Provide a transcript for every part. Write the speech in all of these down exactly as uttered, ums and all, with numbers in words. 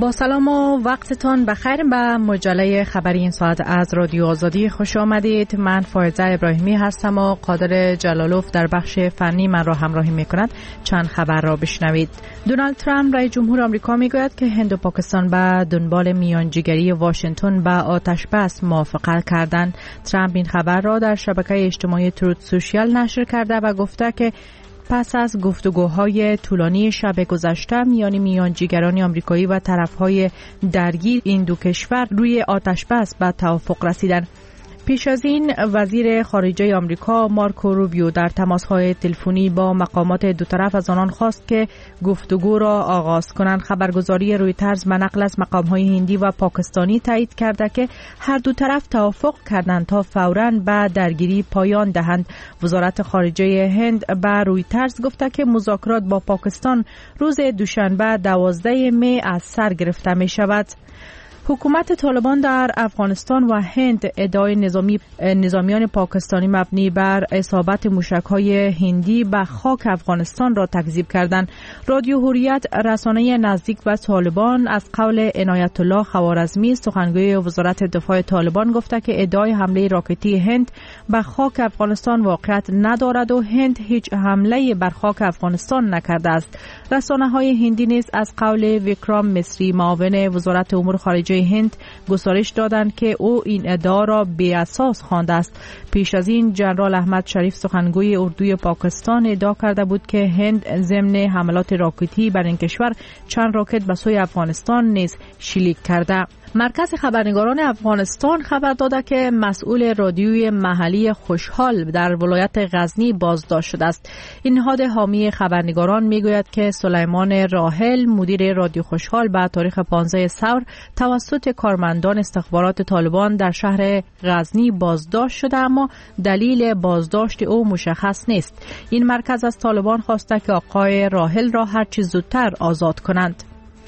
با سلام و وقتتان بخیر به مجله خبری این ساعت از رادیو آزادی خوش آمدید. من فائزه ابراهیمی هستم و قادر جلالوف در بخش فنی من را همراهی می کند. چند خبر را بشنوید. دونالد ترامپ رئیس جمهور آمریکا می گوید که هند و پاکستان به دنبال میانجیگری واشنگتن به آتش بس موافقت کردند. ترامپ این خبر را در شبکه اجتماعی تروت سوشیال نشر کرده و گفته که پس از گفتگوهای طولانی شب گذشته میان میانجیگران آمریکایی و طرفهای درگیر این دو کشور روی آتش بس به توافق رسیدند. پیش از این وزیر خارجه آمریکا مارکو روبیو در تماس‌های تلفنی با مقامات دو طرف از آنان خواست که گفتگو را آغاز کنند. خبرگزاری رویترز به نقل از مقام‌های هندی و پاکستانی تایید کرده که هر دو طرف توافق کردند تا فوراً به درگیری پایان دهند. وزارت خارجه هند به رویترز گفته که مذاکرات با پاکستان روز دوشنبه دوازده می از سر گرفته می شود. حکومت طالبان در افغانستان و هند ادعای نظامی نظامیان پاکستانی مبنی بر اصابت موشک‌های هندی به خاک افغانستان را تکذیب کردند. رادیو حریت رسانه نزدیک به طالبان از قول عنایت الله خوارزمی سخنگوی وزارت دفاع طالبان گفته که ادعای حمله راکتی هند به خاک افغانستان واقعیت ندارد و هند هیچ حمله بر خاک افغانستان نکرده است. رسانه‌های هندی نیز از قول ویکرام مصری معاون وزارت امور خارجه هند گزارش دادند که او این ادعا را بی اساس خوانده است. پیش از این جنرال احمد شریف سخنگوی اردوی پاکستان ادعا کرده بود که هند ضمن حملات راکتی بر این کشور چند راکت به سوی افغانستان نیز شلیک کرده. مرکز خبرنگاران افغانستان خبر داده که مسئول رادیوی محلی خوشحال در ولایت غزنی بازداشت شده است. این نهاد حامی خبرنگاران میگوید که سلیمان راحل مدیر رادیو خوشحال به تاریخ پانزده ثور توسط کارمندان استخبارات طالبان در شهر غزنی بازداشت شده، اما دلیل بازداشت او مشخص نیست. این مرکز از طالبان خواسته که آقای راحل را هر چه زودتر آزاد کنند.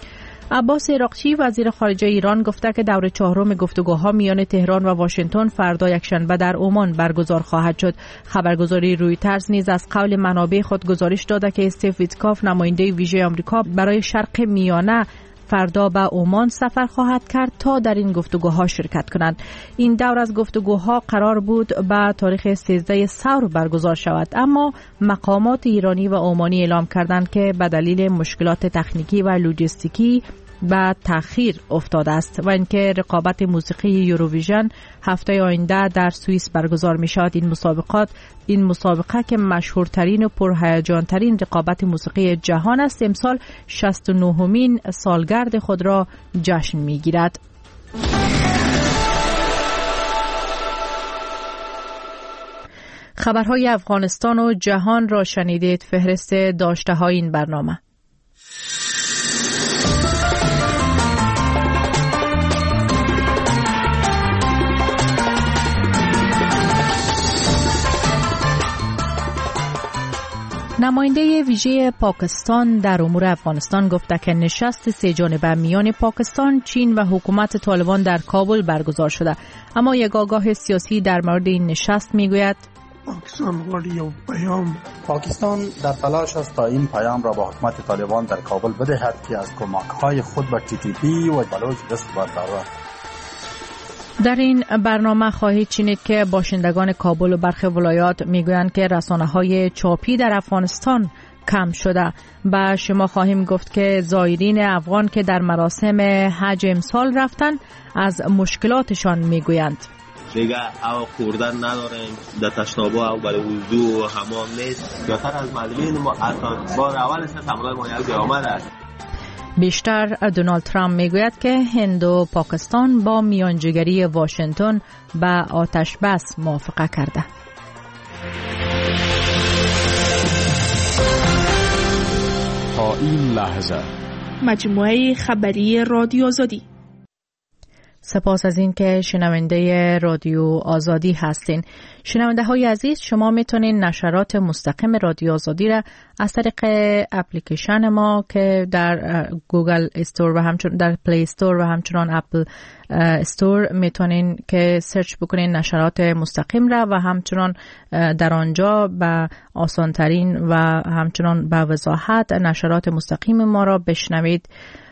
عباس عراقچی وزیر خارجه ایران گفته که دور چهارم گفتگوها میان تهران و واشنگتن فردا یکشنبه در عمان برگزار خواهد شد. خبرگزاری رویترز نیز از قول منابع خود گزارش داده که استیو ویتکاف نماینده ویژه آمریکا برای شرق میانه فردا به عمان سفر خواهد کرد تا در این گفتگوها شرکت کنند. این دور از گفتگوها قرار بود به تاریخ سیزده ثور برگزار شود، اما مقامات ایرانی و عمانی اعلام کردند که به دلیل مشکلات تکنیکی و لوجستیکی به تأخیر افتاده است و اینکه رقابت موسیقی یوروویژن هفته آینده در سوئیس برگزار می شود. این مسابقات این مسابقه که مشهورترین و پرهیجانترین رقابت موسیقی جهان است امسال شصت و نهمین سالگرد خود را جشن می گیرد. خبرهای افغانستان و جهان را شنیدید. فهرست داشته های این برنامه. نماینده ویژه پاکستان در امور افغانستان گفته که نشست سه جانبه میان پاکستان، چین و حکومت طالبان در کابل برگزار شده، اما یک آگاه سیاسی در مورد این نشست میگوید پاکستان غواړي پیام پاکستان در تلاش است تا این پیام را به حکومت طالبان در کابل بدهد که از کمک‌های خود به تی تی پی و بلوچ دست بردارد. در این برنامه خواهید شنید که باشندگان کابل و برخی ولایات میگویند که رسانه‌های چاپی در افغانستان کم شده. با شما خواهیم گفت که زائرین افغان که در مراسم حج امسال رفتن از مشکلاتشان میگویند. دیگه او خوردن نداریم، در تشنابه او برای وضو و حمام نیست. بیشتر از معلمین ما حتی بار اول است سمرای ما یک آمد است. بیشتر دونالد ترامپ میگوید که هند و پاکستان با میانجیگری واشنگتن به آتش بس موافقه کرده. تا این لحظه مجموعه خبری رادیو آزادی. سپاس از این که شنونده رادیو آزادی هستین. شنونده های عزیز، شما میتونین نشرات مستقیم رادیو آزادی را از طریق اپلیکیشن ما که در گوگل استور و همچنان در پلی استور و همچنان اپل استور میتونین که سرچ بکنین نشرات مستقیم را و همچنان در آنجا به آسانترین و همچنان به وضاحت نشرات مستقیم ما را بشنوید.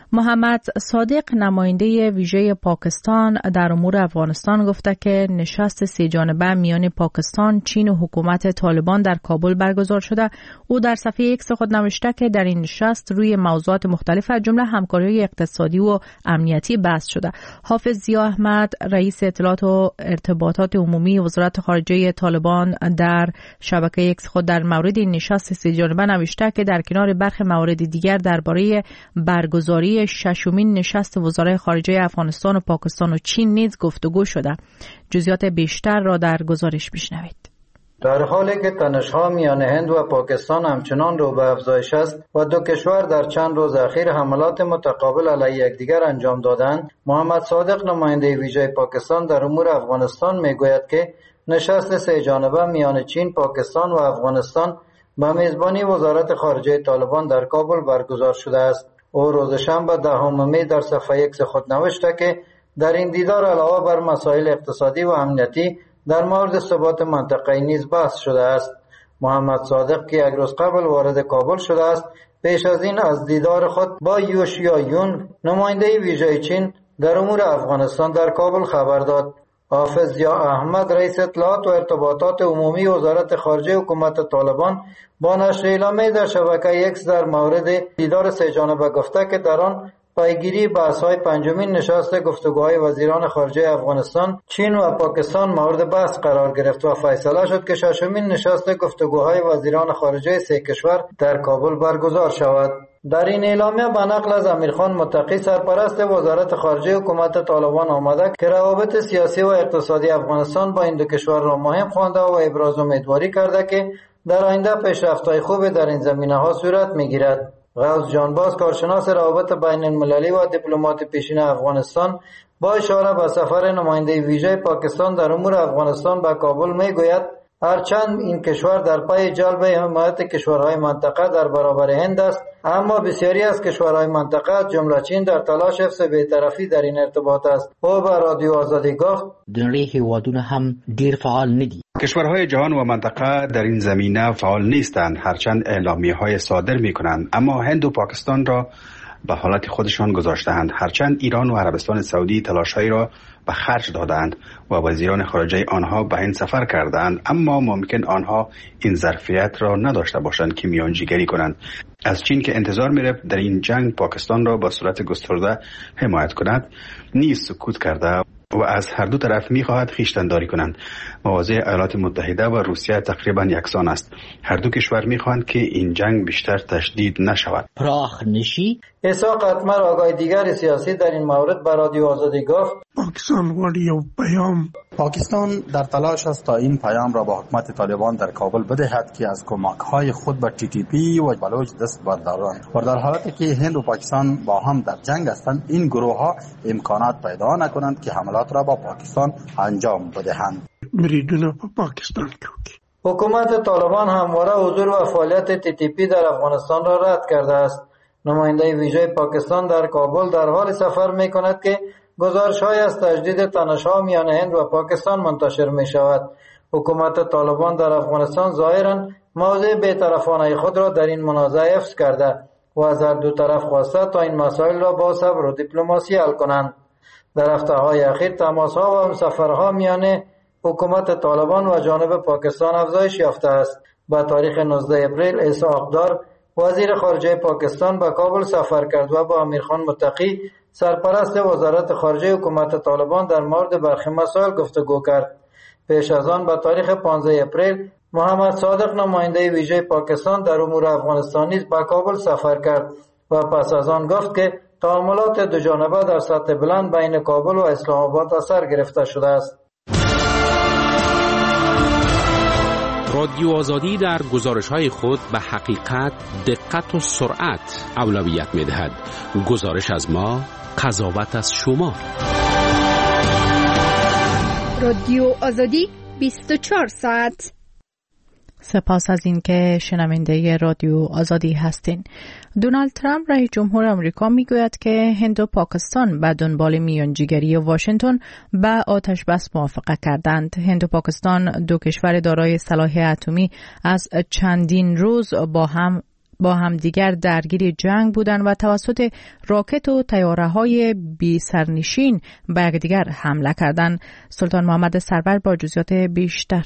محمد صادق نماینده ویژه پاکستان در امور افغانستان گفته که نشست سه جانبه میان پاکستان، چین و حکومت طالبان در کابل برگزار شده. او در صفحه ایکس خود نوشته که در این نشست روی موضوعات مختلف از جمله همکاری اقتصادی و امنیتی بحث شده. حافظ ضیا احمد رئیس اطلاعات و ارتباطات عمومی وزارت خارجه طالبان در شبکه ایکس خود در مورد این نشست سه جانبه نوشته که در کنار برخی موارد دیگر درباره برگزاری ششمین نشست وزرای خارجه افغانستان و پاکستان و چین نیز گفتگو شده. جزئیات بیشتر را در گزارش بشنوید. در حالی که تنش‌ها میان هند و پاکستان همچنان رو به افزایش است و دو کشور در چند روز اخیر حملات متقابل علیه یکدیگر انجام دادند، محمد صادق نماینده ویژه پاکستان در امور افغانستان میگوید که نشست سه جانبه میان چین، پاکستان و افغانستان به میزبانی وزارت خارجه طالبان در کابل برگزار شده است. او روز شنبه دهم می در صفحه ایکس خود نوشته که در این دیدار علاوه بر مسائل اقتصادی و امنیتی در مورد ثبات منطقه‌ای نیز بحث شده است. محمد صادق که یک روز قبل وارد کابل شده است، پیش از این از دیدار خود با یوشیا یون نماینده ویژه چین در امور افغانستان در کابل خبر داد. حافظ ضیا احمد رئیس اطلاعات و ارتباطات عمومی وزارت خارجه حکومت طالبان با نشر اعلامیه در شبکه ایکس در مورد دیدار سه جانبه گفته که در آن پیگیری بحث‌های پنجمین نشست گفتگوهای وزیران خارجه افغانستان، چین و پاکستان مورد بحث قرار گرفت و فیصله شد که ششمین نشست گفتگوهای وزیران خارجه سه کشور در کابل برگزار شود. در این اعلامیه به نقل از امیرخان متقی سرپرست وزارت خارجه حکومت طالبان آمده که روابط سیاسی و اقتصادی افغانستان با این دو کشور را مهم خوانده و ابراز امیدواری کرده که در آینده پیشرفت‌های خوب در این زمینه‌ها صورت می‌گیرد. غوث جانباز کارشناس روابط بین المللی و دیپلمات پیشین افغانستان با اشاره به سفر نماینده ویژه پاکستان در امور افغانستان به کابل میگوید هرچند این کشور در پی جلب حمایت کشورهای منطقه در برابر هند است، اما بسیاری از کشورهای منطقه جمله چین در تلاش حفظ بی‌طرفی در این ارتباط است. او به رادیو آزادی گفت دنیای هیوادونه هم دیر فعال ندی. کشورهای جهان و منطقه در این زمینه فعال نیستند، هرچند اعلامیه‌های صادر می‌کنند، اما هند و پاکستان را به حالت خودشان گذاشته‌اند. هرچند ایران و عربستان سعودی تلاش‌هایی را به خرج دادند و وزیران خارجه آنها به این سفر کردند، اما ممکن آنها این ظرفیت را نداشته باشند که میانجیگری کنند. از چین که انتظار می‌رفت در این جنگ پاکستان را به صورت گسترده حمایت کند، نیز سکوت کرده و از هر دو طرف می‌خواهد خویشتن‌داری کنند. مواضع ایالات متحده و روسیه تقریبا یکسان است. هر دو کشور می‌خواهند که این جنگ بیشتر تشدید نشود. پراخ نشی. اسحاق اتمر آقای دیگر سیاسی در این مورد به رادیو آزادی گفت پاکستان غواړي یو پیام پاکستان در تلاش است تا این پیام را با حکومت طالبان در کابل بدهد که از کمک‌های خود به تی تی پی و بلوچ دست بردارند و در حالتی که هند و پاکستان با هم در جنگ هستند، این گروه‌ها امکانات پیدا نکنند که حملات را با پاکستان انجام بدهند. بریدونه په پاکستان کې وکړي. حکومت طالبان همواره حضور و فعالیت تی تی پی در افغانستان را رد کرده است. نماینده ویژه پاکستان در کابل در حال سفر می کند که گزارش‌های از تجدید تنش‌ها میان هند و پاکستان منتشر می شود. حکومت طالبان در افغانستان ظاهراً موضع بی‌طرفانه خود را در این منازعه حفظ کرده و از هر دو طرف خواسته تا این مسائل را با صبر و دیپلماسی حل کنند. در هفته‌های اخیر تماس‌ها و همسفرها میان حکومت طالبان و جانب پاکستان افزایش یافته است. با تاریخ نوزده اپریل اسحاق دار وزیر خارجه پاکستان به کابل سفر کرد و با امیرخان متقی سرپرست وزارت خارجه حکومت طالبان در مورد برخی مسائل گفتگو کرد. پیش از آن به تاریخ پانزده اپریل محمد صادق نماینده ویژه پاکستان در امور افغانستان نیز به کابل سفر کرد و پس از آن گفت که تعاملات دو جانبه در سطح بلند بین کابل و اسلام آباد اثر گرفته شده است. رادیو آزادی در گزارش‌های خود به حقیقت، دقت و سرعت اولویت می‌دهد. گزارش از ما، قضاوت از شما. رادیو آزادی بیست و چهار ساعت. سپاس از این که شنونده رادیو آزادی هستین. دونالد ترامپ رئیس جمهور آمریکا میگوید که هند و پاکستان به دنبال میانجیگری واشنگتن به آتش بس موافقه کردند. هند و پاکستان دو کشور دارای سلاح اتمی از چندین روز با هم با همدیگر درگیر جنگ بودند و توسط راکت و طیاره‌های بی سرنشین به یکدیگر حمله کردند. سلطان محمد سرور با جزئیات بیشتر.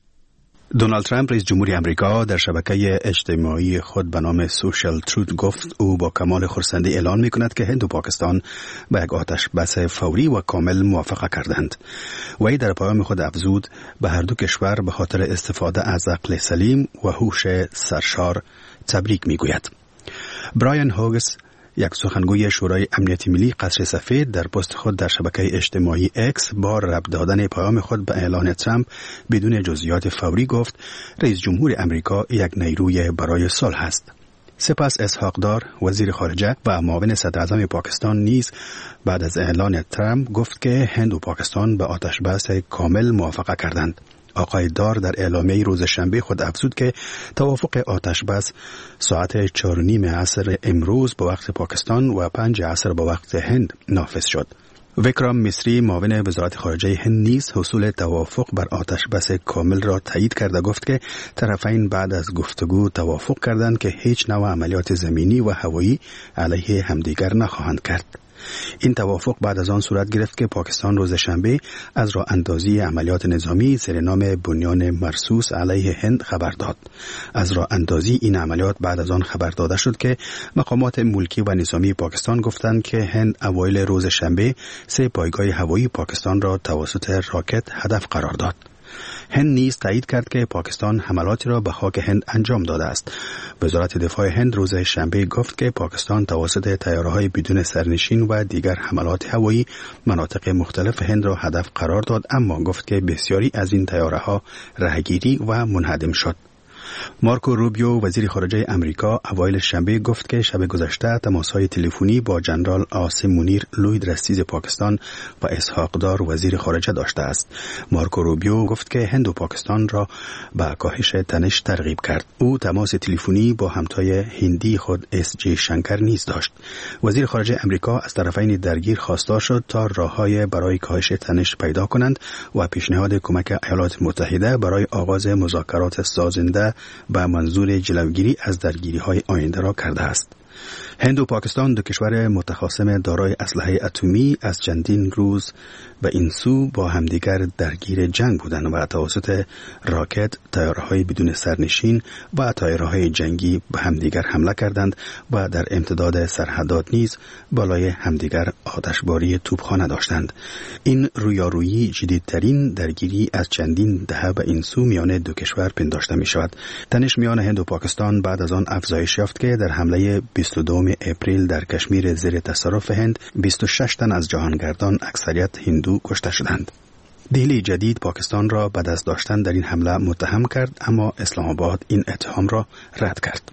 دونالد ترامپ رئیس جمهوری آمریکا در شبکه اجتماعی خود به نام سوشال تروت گفت او با کمال خرسندی اعلان می‌کند که هند و پاکستان به یک آتش بس فوری و کامل موافقه کردند. وی در پیام خود افزود به هر دو کشور به خاطر استفاده از عقل سلیم و هوش سرشار تبریک می‌گوید. برایان هوگس، یک سخنگوی شورای امنیت ملی قصر سفید، در پست خود در شبکه اجتماعی اکس با ربط دادن پیام خود به اعلان ترامپ بدون جزئیات فوری گفت رئیس جمهور آمریکا یک نیروی برای صلح است. سپس اسحاق دار، وزیر خارجه و معاون صدر اعظم پاکستان نیز بعد از اعلان ترامپ گفت که هند و پاکستان به آتش بس کامل موافقه کردند. آقای دار در اعلامیه روز شنبه خود افزود که توافق آتش بس ساعت چهار و نیم عصر امروز به وقت پاکستان و پنج عصر به وقت هند نافذ شد. وکرام مصری، معاون وزارت خارجه هند نیز حصول توافق بر آتش بس کامل را تایید کرده گفت که طرفین بعد از گفتگو توافق کردند که هیچ نوع عملیات زمینی و هوایی علیه همدیگر نخواهند کرد. این توافق بعد از آن صورت گرفت که پاکستان روز شنبه از راه اندازی عملیات نظامی زیر نام بنیان مرصوص علیه هند خبر داد. از راه اندازی این عملیات بعد از آن خبر داده شد که مقامات ملکی و نظامی پاکستان گفتند که هند اوایل روز شنبه سه پایگاه هوایی پاکستان را توسط راکت هدف قرار داد. هند نیز تایید کرد که پاکستان حملاتی را به خاک هند انجام داده است. وزارت دفاع هند روز شنبه گفت که پاکستان توسط طیاره‌های بدون سرنشین و دیگر حملات هوایی مناطق مختلف هند را هدف قرار داد، اما گفت که بسیاری از این طیاره‌ها رهگیری و منهدم شد. مارکو روبیو، وزیر خارجه امریکا، اوایل شنبه گفت که شب گذشته تماس‌های تلفنی با جنرال عاصم منیر، لوید رستیز پاکستان و اسحاق دار، وزیر خارجه داشته است. مارکو روبیو گفت که هند و پاکستان را به کاهش تنش ترغیب کرد. او تماس تلفنی با همتای هندی خود اس جی شنکر نیز داشت. وزیر خارجه امریکا از طرفین درگیر خواستار شد تا راه‌های برای کاهش تنش پیدا کنند و پیشنهاد کمک ایالات متحده برای آغاز مذاکرات سازنده به منظور جلوگیری از درگیری‌های آینده را کرده است. هند و پاکستان، دو کشور متخاصم دارای اسلحه اتمی، از چندین روز به این سو با همدیگر درگیر جنگ بودند و توسط راکت، طیاره‌های بدون سرنشین و طیاره‌های جنگی به همدیگر حمله کردند و در امتداد سرحدات نیز بالای همدیگر آتشباری توپخانه داشتند. این رویارویی جدیدترین درگیری از چندین دهه به این سو میان دو کشور پنداشته می شود. تنش میان هند و پاکستان بعد از آن افزایش یافت که در حمله بیست و دوم اپریل در کشمیر زیر تصرف هند بیست و شش تن از جهانگردان، اکثریت هندو، کشته شدند. دهلی جدید پاکستان را به دست داشتن در این حمله متهم کرد، اما اسلام آباد این اتهام را رد کرد.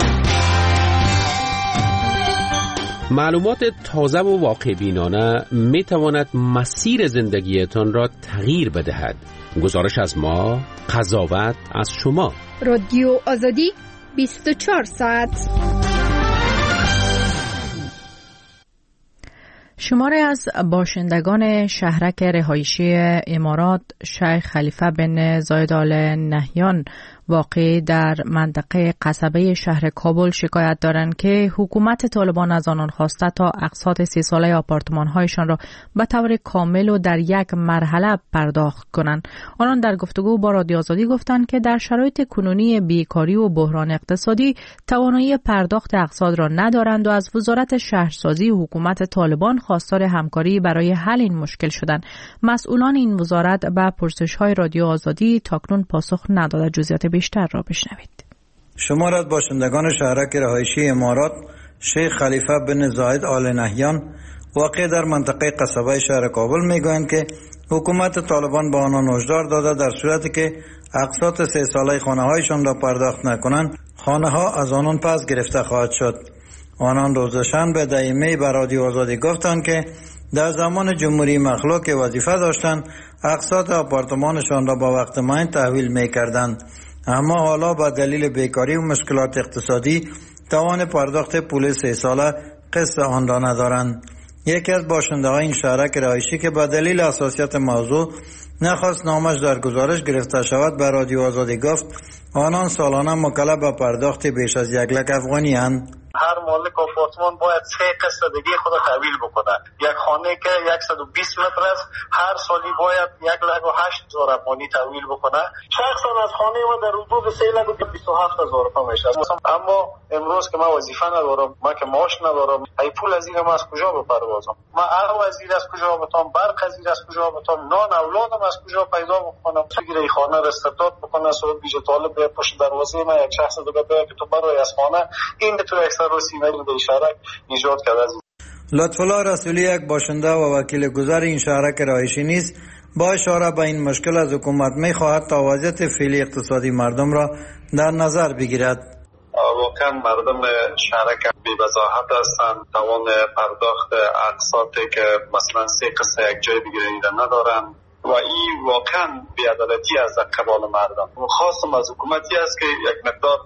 معلومات تازه و واقع بینانه می تواند مسیر زندگیتان را تغییر بدهد. گزارش از ما، قضاوت از شما. رادیو آزادی بیست و چهار ساعت. شماری از باشندگان شهرک رهایشی امارات شیخ خلیفه بن زاید آل نهیان واقع در منطقه قصبه شهر کابل شکایت دارند که حکومت طالبان از آنان خواسته تا اقساط سی ساله آپارتمان‌هایشان را به طور کامل و در یک مرحله پرداخت کنند. آنان در گفتگو با رادیو آزادی گفتند که در شرایط کنونی بیکاری و بحران اقتصادی توانایی پرداخت اقساط را ندارند و از وزارت شهرسازی و حکومت طالبان خواستار همکاری برای حل این مشکل شدند. مسئولان این وزارت به پرسش‌های رادیو آزادی تاکنون پاسخ نداده. جزئیات بیشتر را بشنوید. شمار از باشندگان شهرک رهایشی امارات شیخ خلیفه بن زاید آل نهیان واقع در منطقه قصبه شهر کابل میگویند که حکومت طالبان به آنان هشدار داده در صورتی که اقساط سه ساله خانه هایشان را پرداخت نکنند، خانه ها از آنان پس گرفته خواهد شد. آنان روز شنبه در ایمیل به رادیو آزادی گفتند که در زمان جمهوری مخلوع که وظیفه داشتند اقساط آپارتمانشان را با وقت معین تحویل میکردند، اما حالا با دلیل بیکاری و مشکلات اقتصادی توان پرداخت پول سه ساله قسط آن را ندارند. یکی از باشنده های این شهرک رهایشی که به دلیل حساسیت موضوع نخواست نامش در گزارش گرفته شود به رادیو آزادی گفت آنان سالانه مکلف به پرداخت بیش از یک لک افغانی اند. هر مالک آپارتمان باید سه قسط دیگه خود تحویل بکنه. یک خانه که صد و بیست متر است هر سالی باید یک لک و هشت هزار افغانی تحویل بکنه. شخصا از خانه ما در حدود سه لک و بیست و هفت هزار روپیه میشه. اما امروز که من وظیفه ندارم، من که معاش ندارم، ای پول از اینم از کجا بپردازم؟ من هر وزیر از کجا بتام، برق از از کجا بتام، نان اولادم از کجا پیدا بکنم؟ بگیره این خانه را استرداد بکنه، صاحب بیجه طالب به پشت دروازه ما یک شخص دیگه بگه که تو برای از خانه این تو اکثر لطف الله رسولی یک باشنده و وکیل گذار این شهرک رهایشی نیست با اشاره به این مشکل از حکومت می خواهد تا وضعیت فعلی اقتصادی مردم را در نظر بگیرد. واقعا مردم شهرک بی وضاحت هستند، توان پرداخت اقساطی که مثلا سه قسط یک جای بگیرن ندارند و این واقعا بی‌عدالتی از قبال مردم. خواستم از حکومتی است که یک مقدار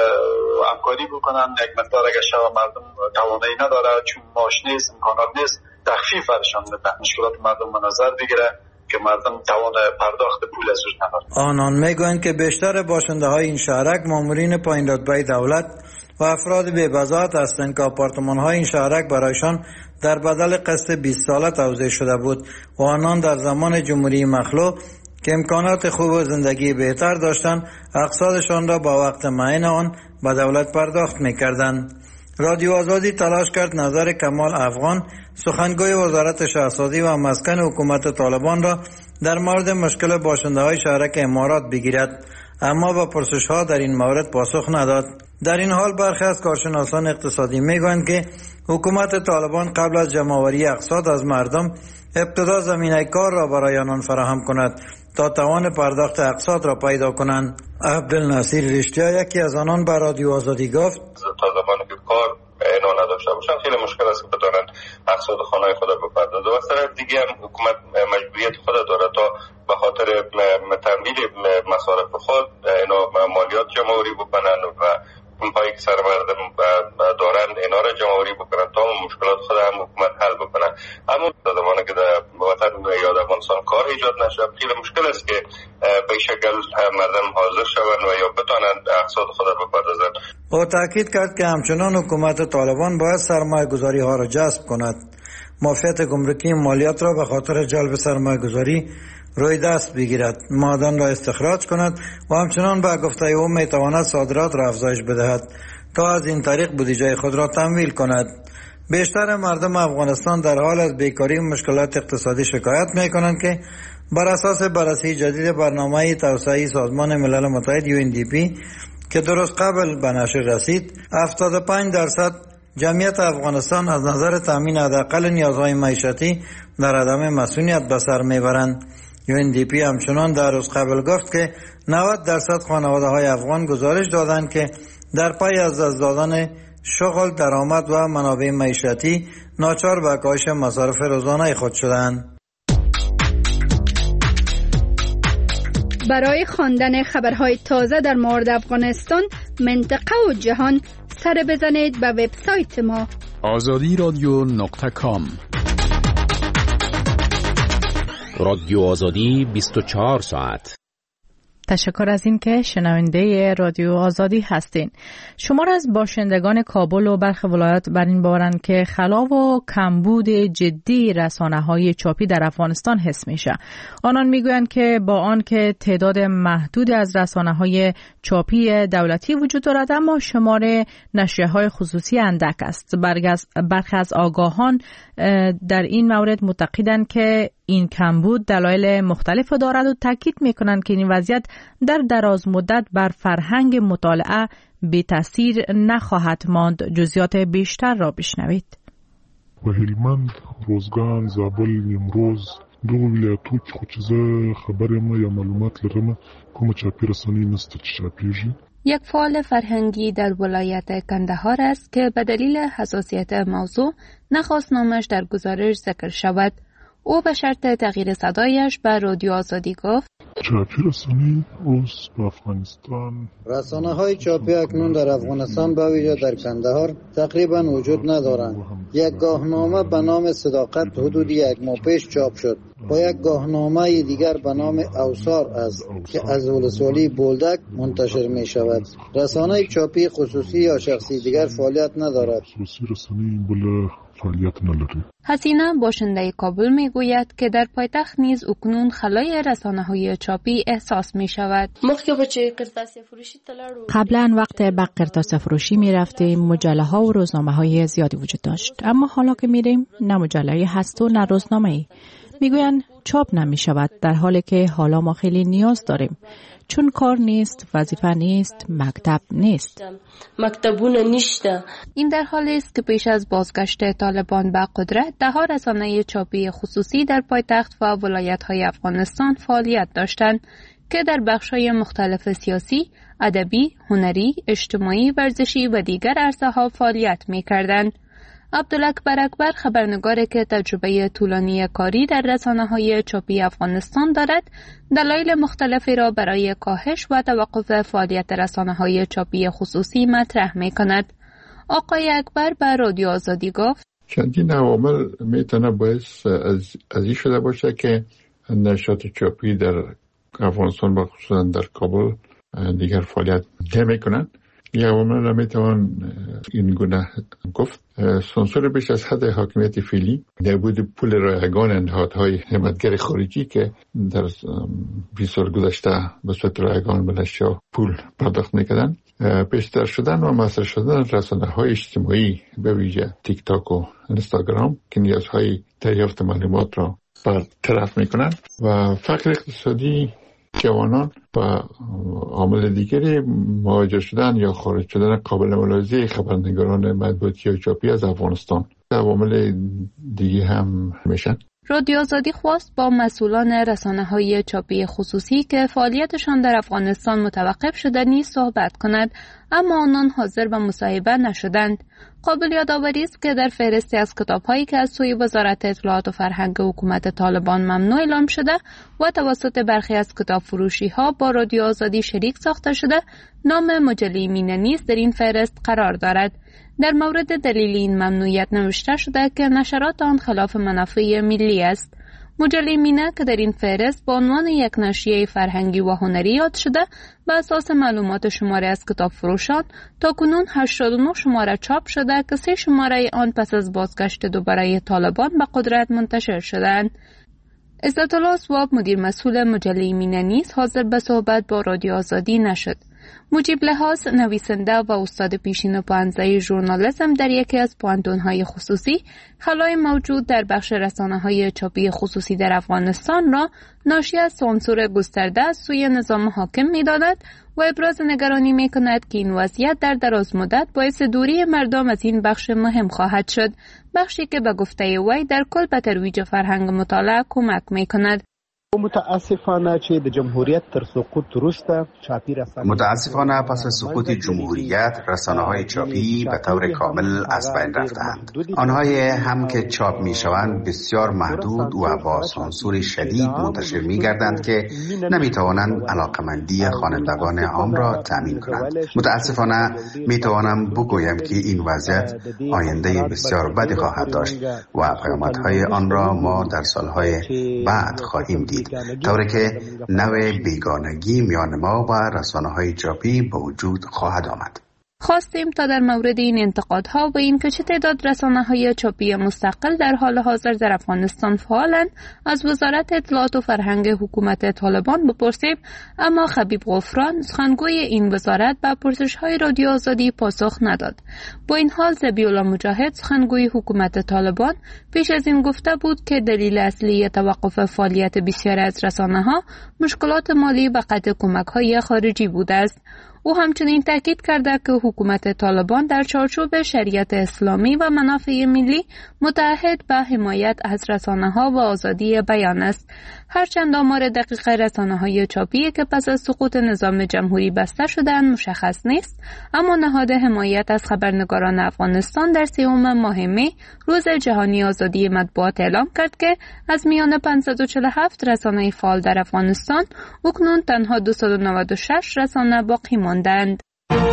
همکاری بکنن، یک مقدار اگر شب مردم توانایی نداره چون معاش نیست، امکانات نیست، تخفیف برشان بده، مشکلات مردم به نظر بگیره که مردم توان پرداخت پول از روز نداره. آنان میگویند که بیشتر باشنده های این شهرک مامورین پایین رتبه دولت و افراد بی وضاحت هستند که آپارتمان های این شهرک برایشان در بدل قسط بیست ساله توزیع شده بود و آنان در زمان جمهوری مخلوع که امکانات خوب و زندگی بهتر داشتند اقساطشان را با وقت معین آن به دولت پرداخت می‌کردند. رادیو آزادی تلاش کرد نظر کمال افغان سخنگوی وزارت شهرسازی و مسکن حکومت طالبان را در مورد مشکل باشنده های شهرک امارات بگیرد، اما با پرسش ها در این مورد پاسخ نداد. در این حال برخی از کارشناسان اقتصادی میگویند که حکومت طالبان قبل از جمع‌آوری اقساط از مردم ابتدا زمینه کار را برای آنان فراهم کند تا توان پرداخت اقساط را پیدا کنند. عبدالناصر رشتیا یکی از آنان به رادیو آزادی گفت تا زمانی که کار اعلان نداشته باشن خیلی مشکل است که بتونن اقساط خانه خود را بپردازن. و از طرف دیگه هم حکومت مجبوریت خود داره تا به خاطر تمویل مصارف خود اینا مالیات جمع‌آوری بکنن و اون پایی که سر مردم دارن اینا را جمع‌آوری بکنن تا مشکلات خود هم حکومت حل بکنن. اما تا زمانی که در وطن یا در افغانستان کار ایجاد نشه خیلی مشکل است که به شکل مردم حاضر شوند و یا بتونن اقساط خود را بپردازن. او تاکید کرد که همچنان حکومت طالبان باید سرمایه گذاری ها را جذب کند. معافیت گمرکی مالیات را به خاطر جلب سرمایه گذاری روی دست بگیرد، معدن را استخراج کند و همچنان به گفته او می تواند صادرات را افزایش بدهد تا از این طریق بودجه خود را تمویل کند. بیشتر مردم افغانستان در حال از بیکاری و مشکلات اقتصادی شکایت می کنند که بر اساس بررسی جدید برنامه توسعه سازمان ملل متحد یو ان دی پی که درست قبل به نشر رسید هفتاد و پنج درصد جمعیت افغانستان از نظر تامین حداقل نیازهای معیشتی در عدم مسئولیت به سر میبرند. یو ان دی پی همچنان در روز قبل گفت که نود درصد خانواده های افغان گزارش دادند که در پی از دست دادن شغل، درآمد و منابع معیشتی ناچار به کاهش مصارف روزانه خود شدند. برای خواندن خبرهای تازه در مورد افغانستان، منطقه و جهان سر بزنید به وبسایت ما آزادی رادیو نقطه کام. رادیو آزادی بیست و چهار ساعت. تشکر از این که شنونده رادیو آزادی هستین. شمار از باشندگان کابل و برخی ولایات بر این باورند که خلا و کمبود جدی رسانه‌های چاپی در افغانستان حس میشه. آنان میگویند که با آن که تعداد محدود از رسانه‌های چاپی دولتی وجود دارد، اما شمار نشریه‌های خصوصی اندک است. برخی از آگاهان در این مورد معتقدند که این کمبود دلایل مختلف دارد و تاکید میکنند که این وضعیت در دراز مدت بر فرهنگ مطالعه بی تاثیر نخواهد ماند. جزئیات بیشتر را بشنوید. و هلمند، روزگان، زابل، نیمروز، دو ولایتو کې خو چې زه خبر یم یا معلومات لرم کومه چاپی رسانۍ نسته چې چاپیږي. یک فعال فرهنگی در ولایت کندهار است که به دلیل حساسیت موضوع نخواست نامش در گزارش ذکر شود. او به شرط تغییر صدایش به رادیو آزادی گفت: چاپی رسانه‌ای روز به افغانستان. رسانه های چاپی اکنون در افغانستان به ویژه در کندهار تقریبا وجود ندارند. یک گاهنامه به نام صداقت حدود یک ماه پیش چاپ شد و یک گاهنامه دیگر به نام اوسار است که از ولسوالی بولدک منتشر می شود. رسانه چاپی خصوصی یا شخصی دیگر فعالیت ندارد. خصوصی رسانه‌ای بل فعالیت ندارد. حسینه باشنده کابل می گوید که در پایتخت نیز اکنون خلای رسانه های چاپی احساس می شود. قبلا وقت به قرطاس فروشی می رفتیم مجله ها و روزنامه های زیادی وجود داشت، اما حالا که می ریم نه مجله هست و نه روزنامه ای. می گوین چاپ نمی شود، در حالی که حالا ما خیلی نیاز داریم، چون کار نیست، وظیفه نیست، مکتب نیست. مکتبونه نیست. این در حالی است که پیش از بازگشت طالبان به قدرت دهها رسانه چاپی خصوصی در پایتخت و ولایت‌های افغانستان فعالیت داشتند که در بخش‌های مختلف سیاسی، ادبی، هنری، اجتماعی، ورزشی و دیگر عرصه‌ها فعالیت می‌کردند. عبدالاکبر اکبر خبرنگاری که تجربه طولانی کاری در رسانه‌های چاپی افغانستان دارد، دلایل مختلفی را برای کاهش و توقف فعالیت رسانه‌های چاپی خصوصی مطرح می‌کند. آقای اکبر به رادیو آزادی گفت: چندین عوامل میتونه باعث از این شده باشه که نشریات چاپی در افغانستان و خصوصا در کابل دیگر فعالیت نمی‌کنند. یه عوامل را میتوان این گونه گفت: سانسور بیش از حد حاکمیت فعلی، نبود پول رایگان نهادهای حمایتگر خارجی که در بیست سال گذشته به صورت رایگان به نشریات پول پرداخت میکردن، بیشتر شدن و مطرح شدن رسانه‌های اجتماعی به ویژه تیک تاک و اینستاگرام که نیازهای دریافت معلومات را برطرف میکنند و فقر اقتصادی جوانان و عامل دیگری مهاجر شدن یا خارج شدن قابل ملاحظه خبرنگاران مطبوعاتی یا چاپی از افغانستان عوامل دیگه هم میشن. رادیو آزادی خواست با مسئولان رسانه‌های چاپی خصوصی که فعالیتشان در افغانستان متوقف شده نیز صحبت کند، اما آنان حاضر به مصاحبه نشدند. قابل یادآوری است که در فهرستی از کتاب‌هایی که از سوی وزارت اطلاعات و فرهنگ حکومت طالبان ممنوع اعلام شده و توسط برخی از کتاب فروشی‌ها با رادیو آزادی شریک ساخته شده، نام مجله مینه نیز در این فهرست قرار دارد. در مورد دلیل این ممنوعیت نوشته شده که نشرات آن خلاف منافع ملی است. مجله مینه که در این فهرست با عنوان یک نشریه فرهنگی و هنری یاد شده، به اساس معلومات شماره از کتاب فروشان تاکنون هشتاد و نه شماره چاپ شده که سه شماره آن پس از بازگشت دوباره طالبان به قدرت منتشر شدند. عزت الله سواب مدیر مسئول مجله مینه نیز حاضر به صحبت با رادیو آزادی نشد. مجیب لحاظ نویسنده و استاد پیشین پوهنځی ژورنالیسم در یکی از پوهنتون‌های خصوصی، خلای موجود در بخش رسانه‌های چاپی خصوصی در افغانستان را ناشی از سانسور گسترده از سوی نظام حاکم می‌داند و ابراز نگرانی می‌کند که این وضعیت در دراز مدت باعث دوری مردم از این بخش مهم خواهد شد، بخشی که به گفته وی در کل به ترویج فرهنگ مطالعه کمک می‌کند. متاسفانه چې د جمهوریت تر سقوط وروسته چاپی رسانه متاسفانه پس از سقوط جمهوریت رسانه‌های چاپی به طور کامل از بین رفتند. آنهایی هم که چاپ می‌شوند بسیار محدود و با سانسور شدید منتشر می‌گردند که نمی‌توانند علاقمندی خوانندگان عام را تأمین کنند. متاسفانه می‌توانم بگویم که این وضعیت آینده بسیار بدی خواهد داشت و پیامدهای آن را ما در سال‌های بعد خواهیم دید، طوری که نوع بیگانگی میان ما و رسانه‌های چاپی به وجود خواهد آمد. خواستیم تا در مورد این انتقادها و این که چه تعداد رسانه‌های چاپی مستقل در حال حاضر در افغانستان فعالند از وزارت اطلاعات و فرهنگ حکومت طالبان بپرسیم، اما خبیب غفران سخنگوی این وزارت به پرسش‌های رادیو آزادی پاسخ نداد. با این حال ذبیح‌الله مجاهد سخنگوی حکومت طالبان پیش از این گفته بود که دلیل اصلی توقف فعالیت بسیاری از رسانه‌ها مشکلات مالی و قطع کمک‌های خارجی بوده است. او همچنین تاکید کرده که حکومت طالبان در چارچوب شریعت اسلامی و منافع ملی متعهد به حمایت از رسانه‌ها و آزادی بیان است. هرچند آمار دقیق رسانه‌های چاپی که پس از سقوط نظام جمهوری بسته شدند مشخص نیست، اما نهاد حمایت از خبرنگاران افغانستان در سوم ماه می روز جهانی آزادی مطبوعات اعلام کرد که از میان پانصد و چهل و هفت رسانه فعال در افغانستان اکنون تنها دویست و نود و شش رسانه باقی ماندند.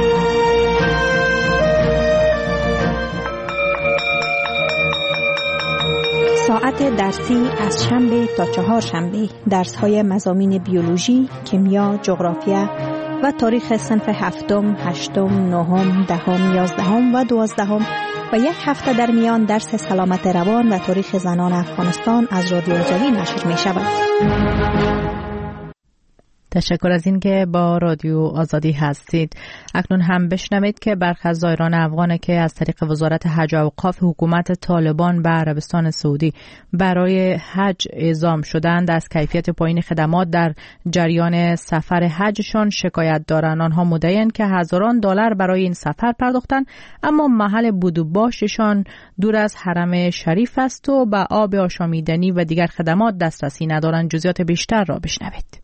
ساعت درسی از شنبه تا چهار شنبه درس‌های مضامین بیولوژی، کیمیا، جغرافیا و تاریخ صنف هفتم، هشتم، نهم، دهم، یازدهم و دوازدهم و یک هفته در میان درس سلامت روان و تاریخ زنان افغانستان از رادیو آزادی نشر می شود. تشکر از این که با رادیو آزادی هستید. اکنون هم بشنوید که برخی از زائران افغان که از طریق وزارت حج و اوقاف حکومت طالبان به عربستان سعودی برای حج اعزام شدند از کیفیت پایین خدمات در جریان سفر حجشان شکایت دارند. آنها مدعی‌اند که هزاران دلار برای این سفر پرداختند اما محل بود و باششان دور از حرم شریف است و به آب آشامیدنی و دیگر خدمات دسترسی ندارند. جزئیات بیشتر را بشنوید.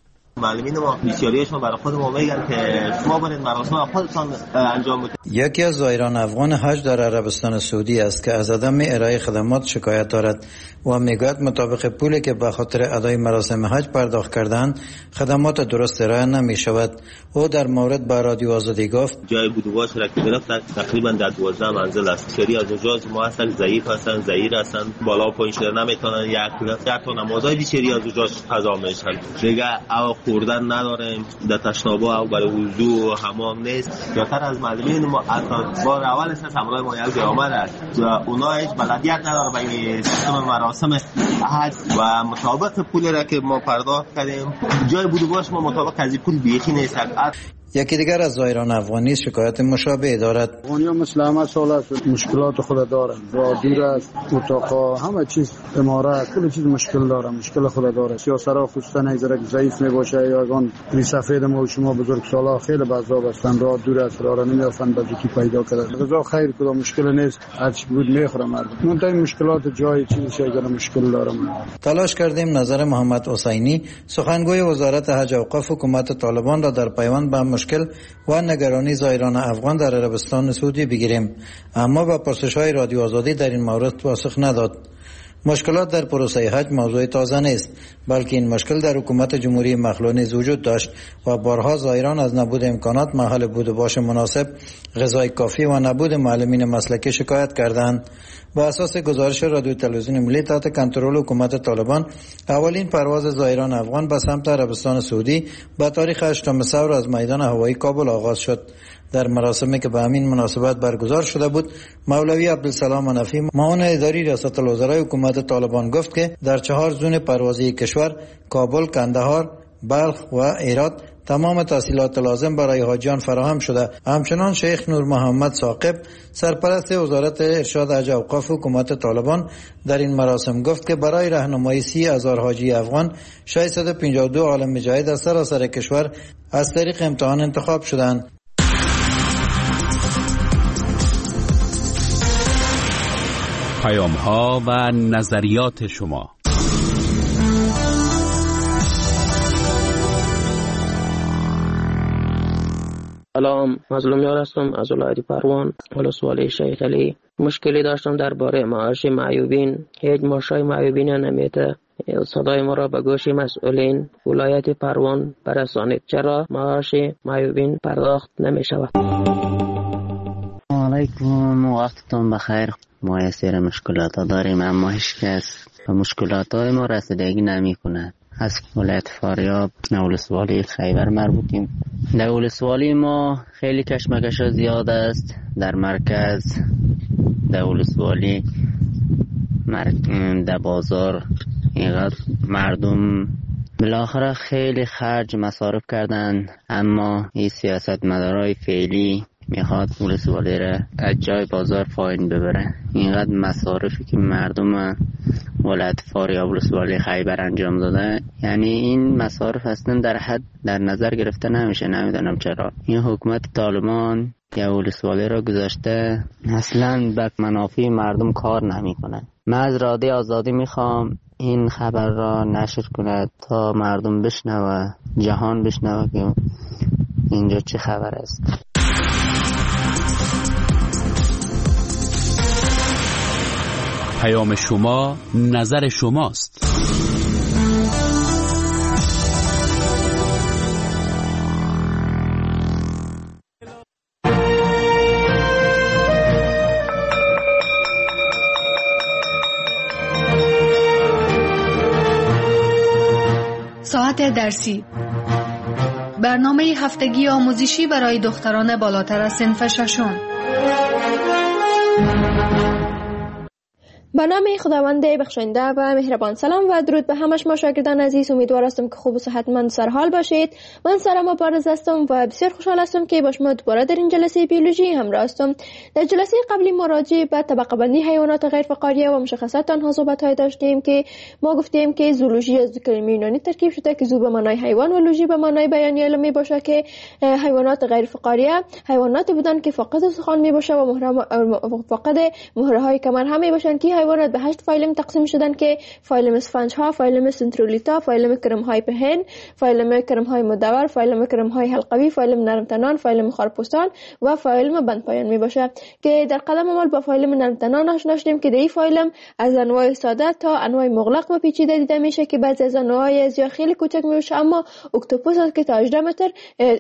معلمین ما بسیاریشون برای خود ما میگن که شما برید مراسم خودتان انجام بدید. یکی از زائران افغان حج در عربستان سعودی است که از عدم ارائه خدمات شکایت دارد و میگوید مطابق پولی که به خاطر ادای مراسم حج پرداخت کردند خدمات درست ارائه نمی شود. او در مورد با رادیو آزادی گفت جای بود و باش را که گرفتن تقریبا در دوازده منزل است. سری از اونجا ما هستن ضعیف هستن، ضعیف هستن، بالا و پایین شدن نمیتونن، یک تا نمازهای بیچاری از اونجا قضا میشن. دیگه او خوردن نداریم، در تشنابه او برای وضو و حمام نیست. زیادتر از معلمین ما اصلا بار اول است همراه ما یک آمده است و اونا هیچ بلدیت نداره به این سیستم مراسم حج و مطابق پولی را که ما پرداخت کردیم جای بود و باش ما مطابق از این پول بیخی نیست. یکی دیگر از زائران افغانی شکایت مشابه دارد. افغانی‌ها مثل همه سال است مشکلات خود دارند، راه دور است، اتاقا، همه چیز، امارات، کل چیز مشکل داره، مشکل خود داره. سیاسرا خصوصا نگذره که ضعیف میباشه یا اون این سفید ما و شما بزرگسالا خیلی بعضا هستن راه دور است، راه نمیافن بزرگی پیدا کردن. غذا خیر کدام مشکل نیست، هر چی بود میخوره مردم. منتها مشکلات جای چیزی اگر مشکل داره. تلاش کردیم نظر محمد حسینی سخنگوی وزارت حج و اوقاف حکومت طالبان را در پیوند به مشکل و نگرانی زائران افغان در عربستان سعودی بگیریم، اما با پرسش‌های رادیو آزادی در این مورد پاسخ نداد. مشکلات در پروسه حج موضوع تازه نیست، بلکه این مشکل در حکومت جمهوری مخلوع نیز وجود داشت و بارها زائران از نبود امکانات، محل بود و باش مناسب، غذای کافی و نبود معلمین مسلکی شکایت کردند. با اساس گزارش رادیو تلویزیون ملی تحت کنترل حکومت طالبان، اولین پرواز زائران افغان به سمت عربستان سعودی با تاریخ هشتم ثور از میدان هوایی کابل آغاز شد. در مراسمی که به همین مناسبت برگزار شده بود، مولوی عبدالسلام حنفی معاون اداری ریاست الوزرای حکومت طالبان گفت که در چهار زون پروازی کشور کابل، کندهار، بلخ و هرات تمام تسهیلات لازم برای حاجیان فراهم شده. همچنان شیخ نور محمد ثاقب سرپرست وزارت ارشاد حج و اوقاف حکومت طالبان در این مراسم گفت که برای راهنمایی سی هزار حاجی افغان ششصد و پنجاه و دو عالم مجاهد از سراسر کشور از طریق امتحان انتخاب شدند. پیام‌ها و نظریات شما. سلام، مظلومیار هستم از ولایت پروان، ولسوالی شیخ علی. مشکلی داشتم درباره معاش معیوبین. هیچ معاشای معیوبین نمیده. صدای ما را به گوش مسئولین ولایت پروان برسانید. چرا معاش معیوبین پرداخت نمی شود؟ علیکم، وقتتون بخیر. ما یه سری مشکلات داریم اما هیچ کس به مشکلات های ما رسیدگی نمی کند. از ولایت فاریاب ولسوالی خیبر مربوطیم. در ولسوالی ما خیلی کشمکش زیاد است. در مرکز در ولسوالی در بازار اینقدر مردم بالاخره خیلی خرج مصارف کردن، اما این سیاست مدارای فعلی میخواد ولسوالی را از جای بازار پایین ببره. اینقدر مصارفی که مردم ولایت فاریاب ولسوالی خیبر انجام داده، یعنی این مصارف اصلا در حد در نظر گرفته نمیشه. نمیدونم چرا این حکومت طالبان یا ولسوالی را گذاشته اصلا به منافع مردم کار نمیکنه. من از رادیو آزادی میخوام این خبر را نشر کند تا مردم بشنوه، جهان بشنوه که اینجا چه خبر است. پیام شما، نظر شماست. ساعت درسی، برنامه هفتگی آموزشی برای دختران بالاتر از صنف ششم. به نام خداوند بخشنده و مهربان. سلام و درود به همه شما شاگردان عزیز. امیدوار هستم که خوب و صحتمند سر حال باشید. من سارا مبارز هستم و بسیار خوشحال هستم که با شما دوباره در این جلسه بیولوژی همراه هستم. در جلسه قبلی ما راجع به طبقه بندی حیوانات غیر فقاریه و مشخصات آنها صحبت‌های داشتیم که ما گفتیم که زولوژی از دو کلمه یونانی ترکیب شده که زو به معنای حیوان و لوژی به معنای بیان علمی باشه که حیوانات غیر فقاریه حیواناتی بودن که فاقد استخوان می باشه و فاقد مهره‌های کمر هم می باشن که حیوانات به هشت فایلم تقسیم شدن که فایلم اسفنج ها، فایلم سنترولیتا، فایلم کرم های پهن، فایلم کرم های مدور، فایلم کرم های حلقوی، فایلم نرم تنان، فایلم خارپوستان و فایلم بند پایان می باشه که در قدم اول با فایلم نرم تنان آشنا شدیم که در این فایلم از انواع ساده تا انواع مغلق و پیچیده دیده میشه که بعضی از انواع از خیلی کوچک میشه، اما اکتوپوس است که تا هجده متر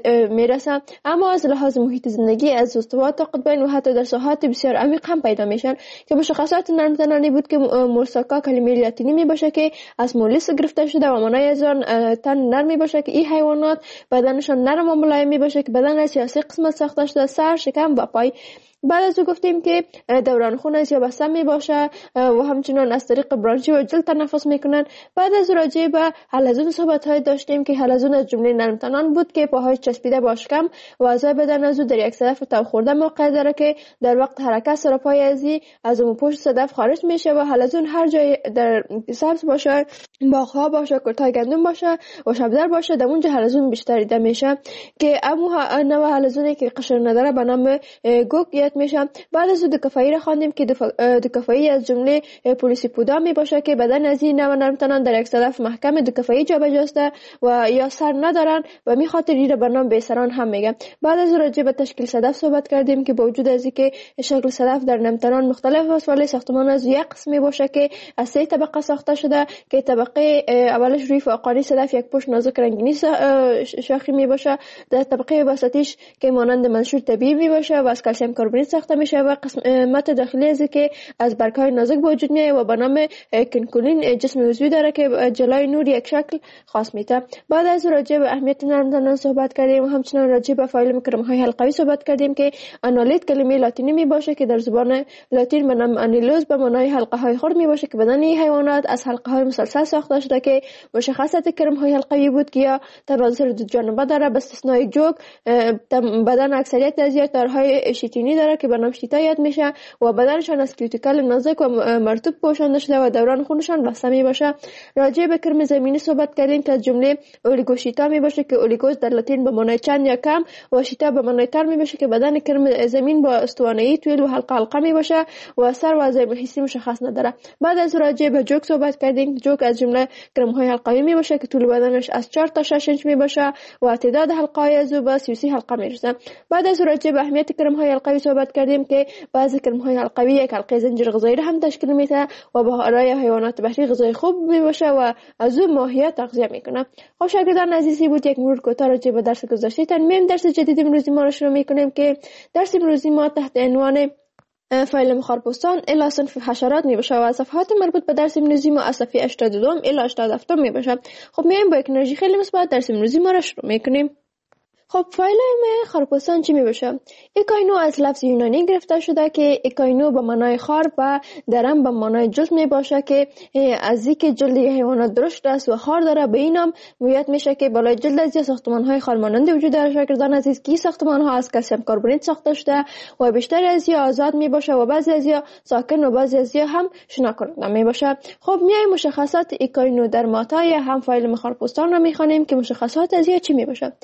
میرسه، اما از لحاظ محیط زندگی از استوا تا قطبین و حتی در ساحات بسیار عمیق هم پیدا میشن که مشخصات نرم تنانی بود که مورساکا کلمه لاتینی می باشه که از مولیس گرفته شده و معنای از آن تن نرم می باشه که این حیوانات بدنشان نرم و ملایم می باشه که بدن از سیاسی قسمت ساخته شده، سر، شکم و پای. بعد از او گفتیم که دوران خون از یا بسته می باشه و همچنان از طریق برانشی و جلد تنفس میکنن. بعد از راجع به حلزون صحبت های داشتیم که حلزون از جمله نرم تنان بود که پاهای چسبیده با شکم و اعضای بدن از او در یک صدف تو خورده موقع داره که در وقت حرکت سر پای ازی از اون پشت صدف خارج میشه و حلزون هر جای در سبز باشه، باغ‌ها باشه، کلتای گندم باشه و شبدر باشه، در اونجا حلزون بیشتر دیده میشه که امو نوع حلزونی که قشر نداره به نام گوگ میشه. بعد از دو کفایی را خواندیم که دو کفایی از جمله پولیسیپودا می باشه که بدن از این نوع نرم تنان در یک صدف محکم دو کفایی جابجاست و یا سر ندارن و می خاطر این را به نام بیسران هم میگن. بعد از راجع به تشکیل صدف صحبت کردیم که با وجود از اینکه شکل صدف در نرم تنان مختلف است ولی ساختمان از یک قسمی باشه که از سه طبقه ساخته شده که طبقه اولش روی فوقانی صدف یک پشت نازک رنگینی شاخی می باشه، در طبقه وسطیش که مانند منشور طبیعی می باشه و از کلسیم کربونیت ساخته میشه و قسمت داخلی از که از برگ‌های نازک به وجود میاد و به نام کنکولین جسم عضوی داره که جلوی نور یک شکل خاص میده. بعد از راجع به اهمیت نرم تنان صحبت کردیم و همچنین راجع به فایلم کرم‌های حلقوی صحبت کردیم که آنالیت کلمه لاتینی می باشه که در زبان لاتین به نام آنیلوز به معنای حلقه های خرد می باشه که بدن این حیوانات از حلقه های مسلسل ساخته شده که مشخصات کرم‌های حلقوی بود که یا تناظر دو جانبه داره به استثنای جوک، بدن اکثریت از تارهای شیتینی داره که به نام شیتا یاد میشه و بدنشان از کیوتیکل نازک و مرطوب پوشانده شده و دوران خونشان بسته می باشه. راجع به کرم زمینی صحبت کردیم که از جمله اولیگوشیتا می باشه که اولیگوس در لاتین به معنای چند یا کم و شیتا به معنای تر می باشه که بدن کرم زمین با استوانه‌ای طویل و حلقه حلقه می باشه و سر و اعضای حسی مشخص نداره. بعد از راجع به جوک صحبت کردیم. جوک از جمله کرم های حلقوی می باشه که طول بدنش از چهار تا شش انچ می باشه و تعداد حلقه های از او به سی و سی حلقه می رسه. بعد از راجع به اهمیت کرم های حلقوی صحبت کردیم که بعضی کرم‌های حلقوی یک حلقه زنجیر غذایی را هم تشکیل میده و برای حیوانات بحری غذای خوب میباشه و از اون ماهیات تغذیه میکنه. خب شاگردان عزیزی بود یک مرور کوتاه راجع به درس گذشته تنمیم درس جدید امروزی ما را شروع میکنیم که درس امروزی ما تحت عنوان فایلم خارپوستان الی صنف حشرات میباشه و صفحات مربوط به درس امروزی ما از صفحه هشتاد و دو الی هشتاد و هفت میباشه. خب میایم با یک انرژی خیلی مثبت درس امروزی ما را شروع میکنیم. خب فایلم خارپوستان چی می باشه؟ ایکاینو از لفظ یونانی گرفته شده که ایکاینو به معنای خار و درم به معنای جلد می باشه که از اینکه جلد حیوانات درشت است و خار داره به این نام میاد میشه که بالای جلد از ساختمان های خارمانند وجود داره. شاگردان عزیز که ساختمان ها از کلسیم کربونیت ساخته شده و بیشتر از یا آزاد می باشه و بعضی از یا ساکن و بعضی از یا هم شنا کننده می باشه. خب میای مشخصات ایکاینو در ماتای هم فایلم خارپوستان رو میخوانیم که مشخصات از یا چی می باشه.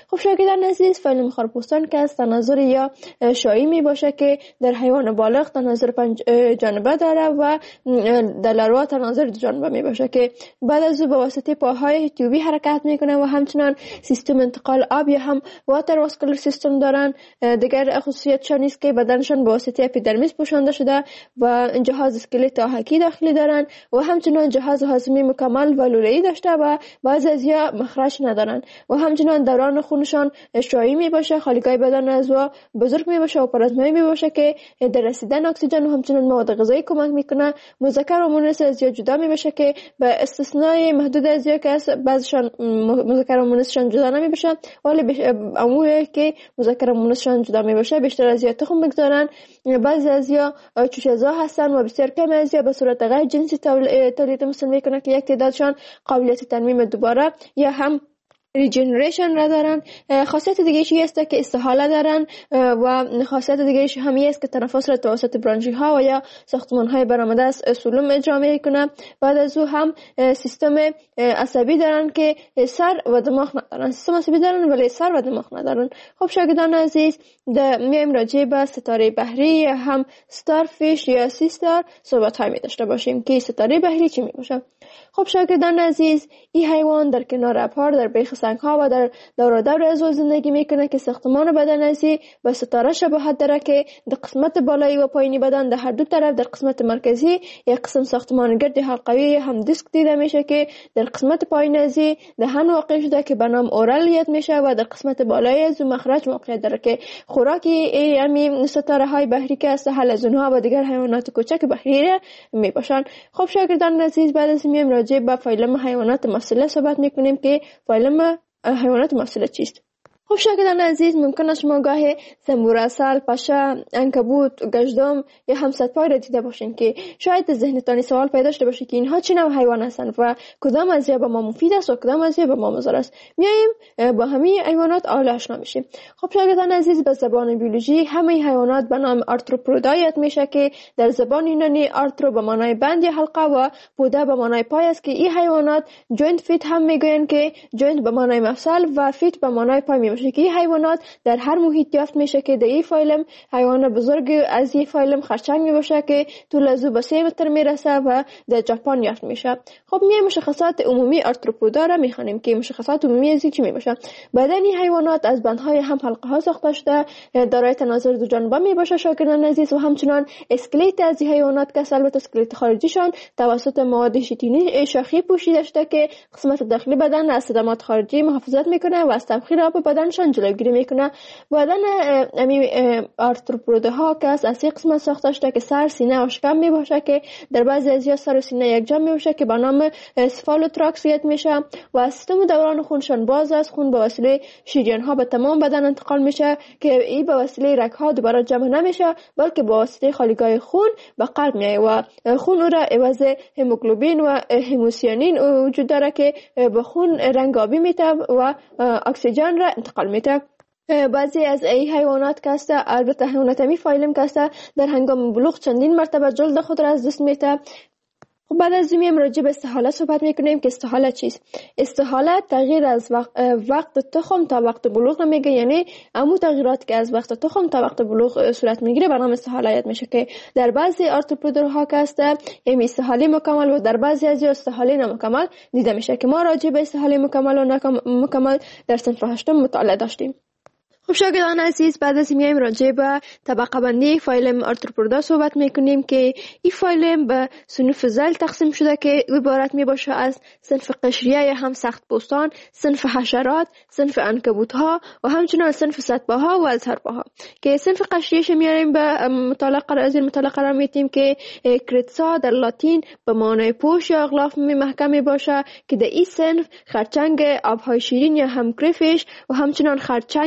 خب شاگردان عزیز، فایلم خارپوستان که از تناظر یا شایی می باشه که در حیوان بالغ تناظر پنج جانبه داره و در لاروا تناظر دو جانبه می باشه که بعد از او به واسطه پاهای تیوبی حرکت میکنه و همچنان سیستم انتقال آب یا هم واتر واسکولار سیستم دارن. دیگر خصوصیتشان است که بدنشان به واسطه اپیدرمیس پوشانده شده و جهاز اسکلت آهکی داخلی دارن و همچنان جهاز هاضمه مکمل و لوله‌ای داشته و بعضی ازیا مخرج ندارن و همچنان دوران خونشان شایی می باشه، خالیگاه بدن از و بزرگ می باشه و پلازمایی می باشه که در رسیدن اکسیژن و همچنان مواد غذایی کمک میکنه. مذکر و مؤنث ازیا جدا می باشه که به استثنای محدود ازیا که بعضیشان مذکر و مؤنثشان جدا نمی باشه، ولی عمومی که مذکر و مؤنثشان جدا می باشه بیشتر ازیا تخم بگذارن. بعضی ازیا چوشه‌زا هستن و بسیار کم ازیا به صورت غیر جنسی تولید مثل میکنه که یک تعدادشان قابلیت ترمیم دوباره یا هم ریجنریشن را دارن. خاصیت دیگه ایشی است که استحاله دارن و خاصیت دیگه ایشی همی است که تنفس را توسط برانشی ها و یا ساختمان های برآمده از سلوم اجرا میکنه. بعد از او هم سیستم عصبی دارن که سر و دماغ ندارن، سیستم عصبی دارن ولی سر و دماغ ندارن. خب شاگردان عزیز، میایم راجع به ستاره بحری یا هم ستار فیش یا سی ستار صحبت های می داشته باشیم که ستاره بحری چی می باشه. خب شاگردان عزیز، این حیوان در کنار ابرها در بیخ سنگ ها و در دور دور از زندگی میکنه که ساختمان بدن ازی به ستاره شباهت داره که در قسمت بالایی و پایینی بدن در هر دو طرف در قسمت مرکزی یک قسم ساختمان گرد حلقوی هم دیسک دیده میشه که در قسمت پایین ازی دهن واقع شده که به نام اورالیت میشه و در قسمت بالایی از مخرج موقعیت داره که خوراکی همین ستاره های بحری که از حلزون و دیگر حیوانات کوچک بحری می باشن. خب شاگردان عزیز، بعد از میایم راجع به فایلم حیوانات مفصله صحبت میکنیم که فایلم حیوانات مفصله چیست. خب شاگردان عزیز، ممکن است شما گاهی زنبور اصل، پشه، عنکبوت، گژدم یا همسطپای را دیده باشین که شاید ذهنتان سوال پیدا شده باشه که اینها چه نوع حیوان هستند و کدام از اینها به ما مفید است و کدام از اینها به ما مضر است. میایم با همه حیوانات اول آشنا میشیم. خب شاگردان عزیز، به زبان بیولوژی همه حیوانات به نام آرتروپودا یاد میشه که در زبان یونانی آرترو به معنای بند یا حلقه و پودا به معنای پای است که این حیوانات جوینت فیت هم میگوین که جوینت به معنای مفصل و فیت به معنای پای میشه که این حیوانات در هر محیط یافت میشه که در این فایلم حیوان بزرگ از این فایلم خرچنگ میباشه که طول از او به سه متر میرسه و در ژاپن یافت میشه. خب میایم مشخصات عمومی آرتروپودا را میخوانیم که مشخصات عمومی از این چی میباشه. بدن این حیوانات از بندهای هم حلقه ها ساخته شده، دارای تناظر دو جانبه میباشه شاگردان عزیز و همچنان اسکلت از این حیوانات که البته اسکلت خارجیشان توسط مواد شیتینی شاخی پوشیده شده که قسمت داخلی بدن از صدمات خارجی محافظت میکنه و از تبخیر آب بدنشان جلوگیری میکنه. بدن امی آرتروپودها که از اسی قسمت ساخته شده که سر، سینه و شکم میباشه که در بعضی از سر و سینه یک جا میباشه که به نام سفالوتراکس یاد میشه و سیستم دوران خونشان باز است. خون به وسیله شریان ها به تمام بدن انتقال میشه که این به وسیله رگ ها دوباره جمع نمیشه بلکه به واسطه خالیگاه خون به قلب میاد و خون او را عوض هموگلوبین و هموسیانین وجود داره که به خون رنگ آبی میده و اکسیژن را انتقال میده. بعضی از ای حیوانات که است، البته حیوانات می فایلم که است، در هنگام بلوغ چندین مرتبه جلد خود را از دست میده. خب بعد از این راجع به استحاله صحبت میکنیم که استحاله چیست. استحاله تغییر از وقت, وقت تخم تا وقت بلوغ نمیگه، یعنی امو تغییرات که از وقت تخم تا وقت بلوغ صورت میگیره به نام استحاله یاد میشه که در بعضی آرتروپودها که است یعنی استحاله مکمل و در بعضی از استحاله نامکمل دیده میشه که ما راجع به استحاله مکمل و نامکمل در صنف هشتم مطالعه داشتیم. خب شاگردان عزیز، بعد از میایم راجع به طبقه بندی فایلم آرتروپودا صحبت میکنیم که این فایلم به صنوف ذیل تقسیم شده که عبارت میباشه از صنف قشریه یا هم سخت پوستان، صنف حشرات، صنف عنکبوت ها و همچنین صنف سطبه ها و ازهرپا ها که صنف قشریه میاریم به مطالعه قرار از این مطالعه قرار میدیم که کریتسا در لاتین به معنای پوش یا اغلاف محکم میباشه که در این صنف خرچنگ آبهای شیرین یا هم کریفیش و همچنین خرچنگ معمولی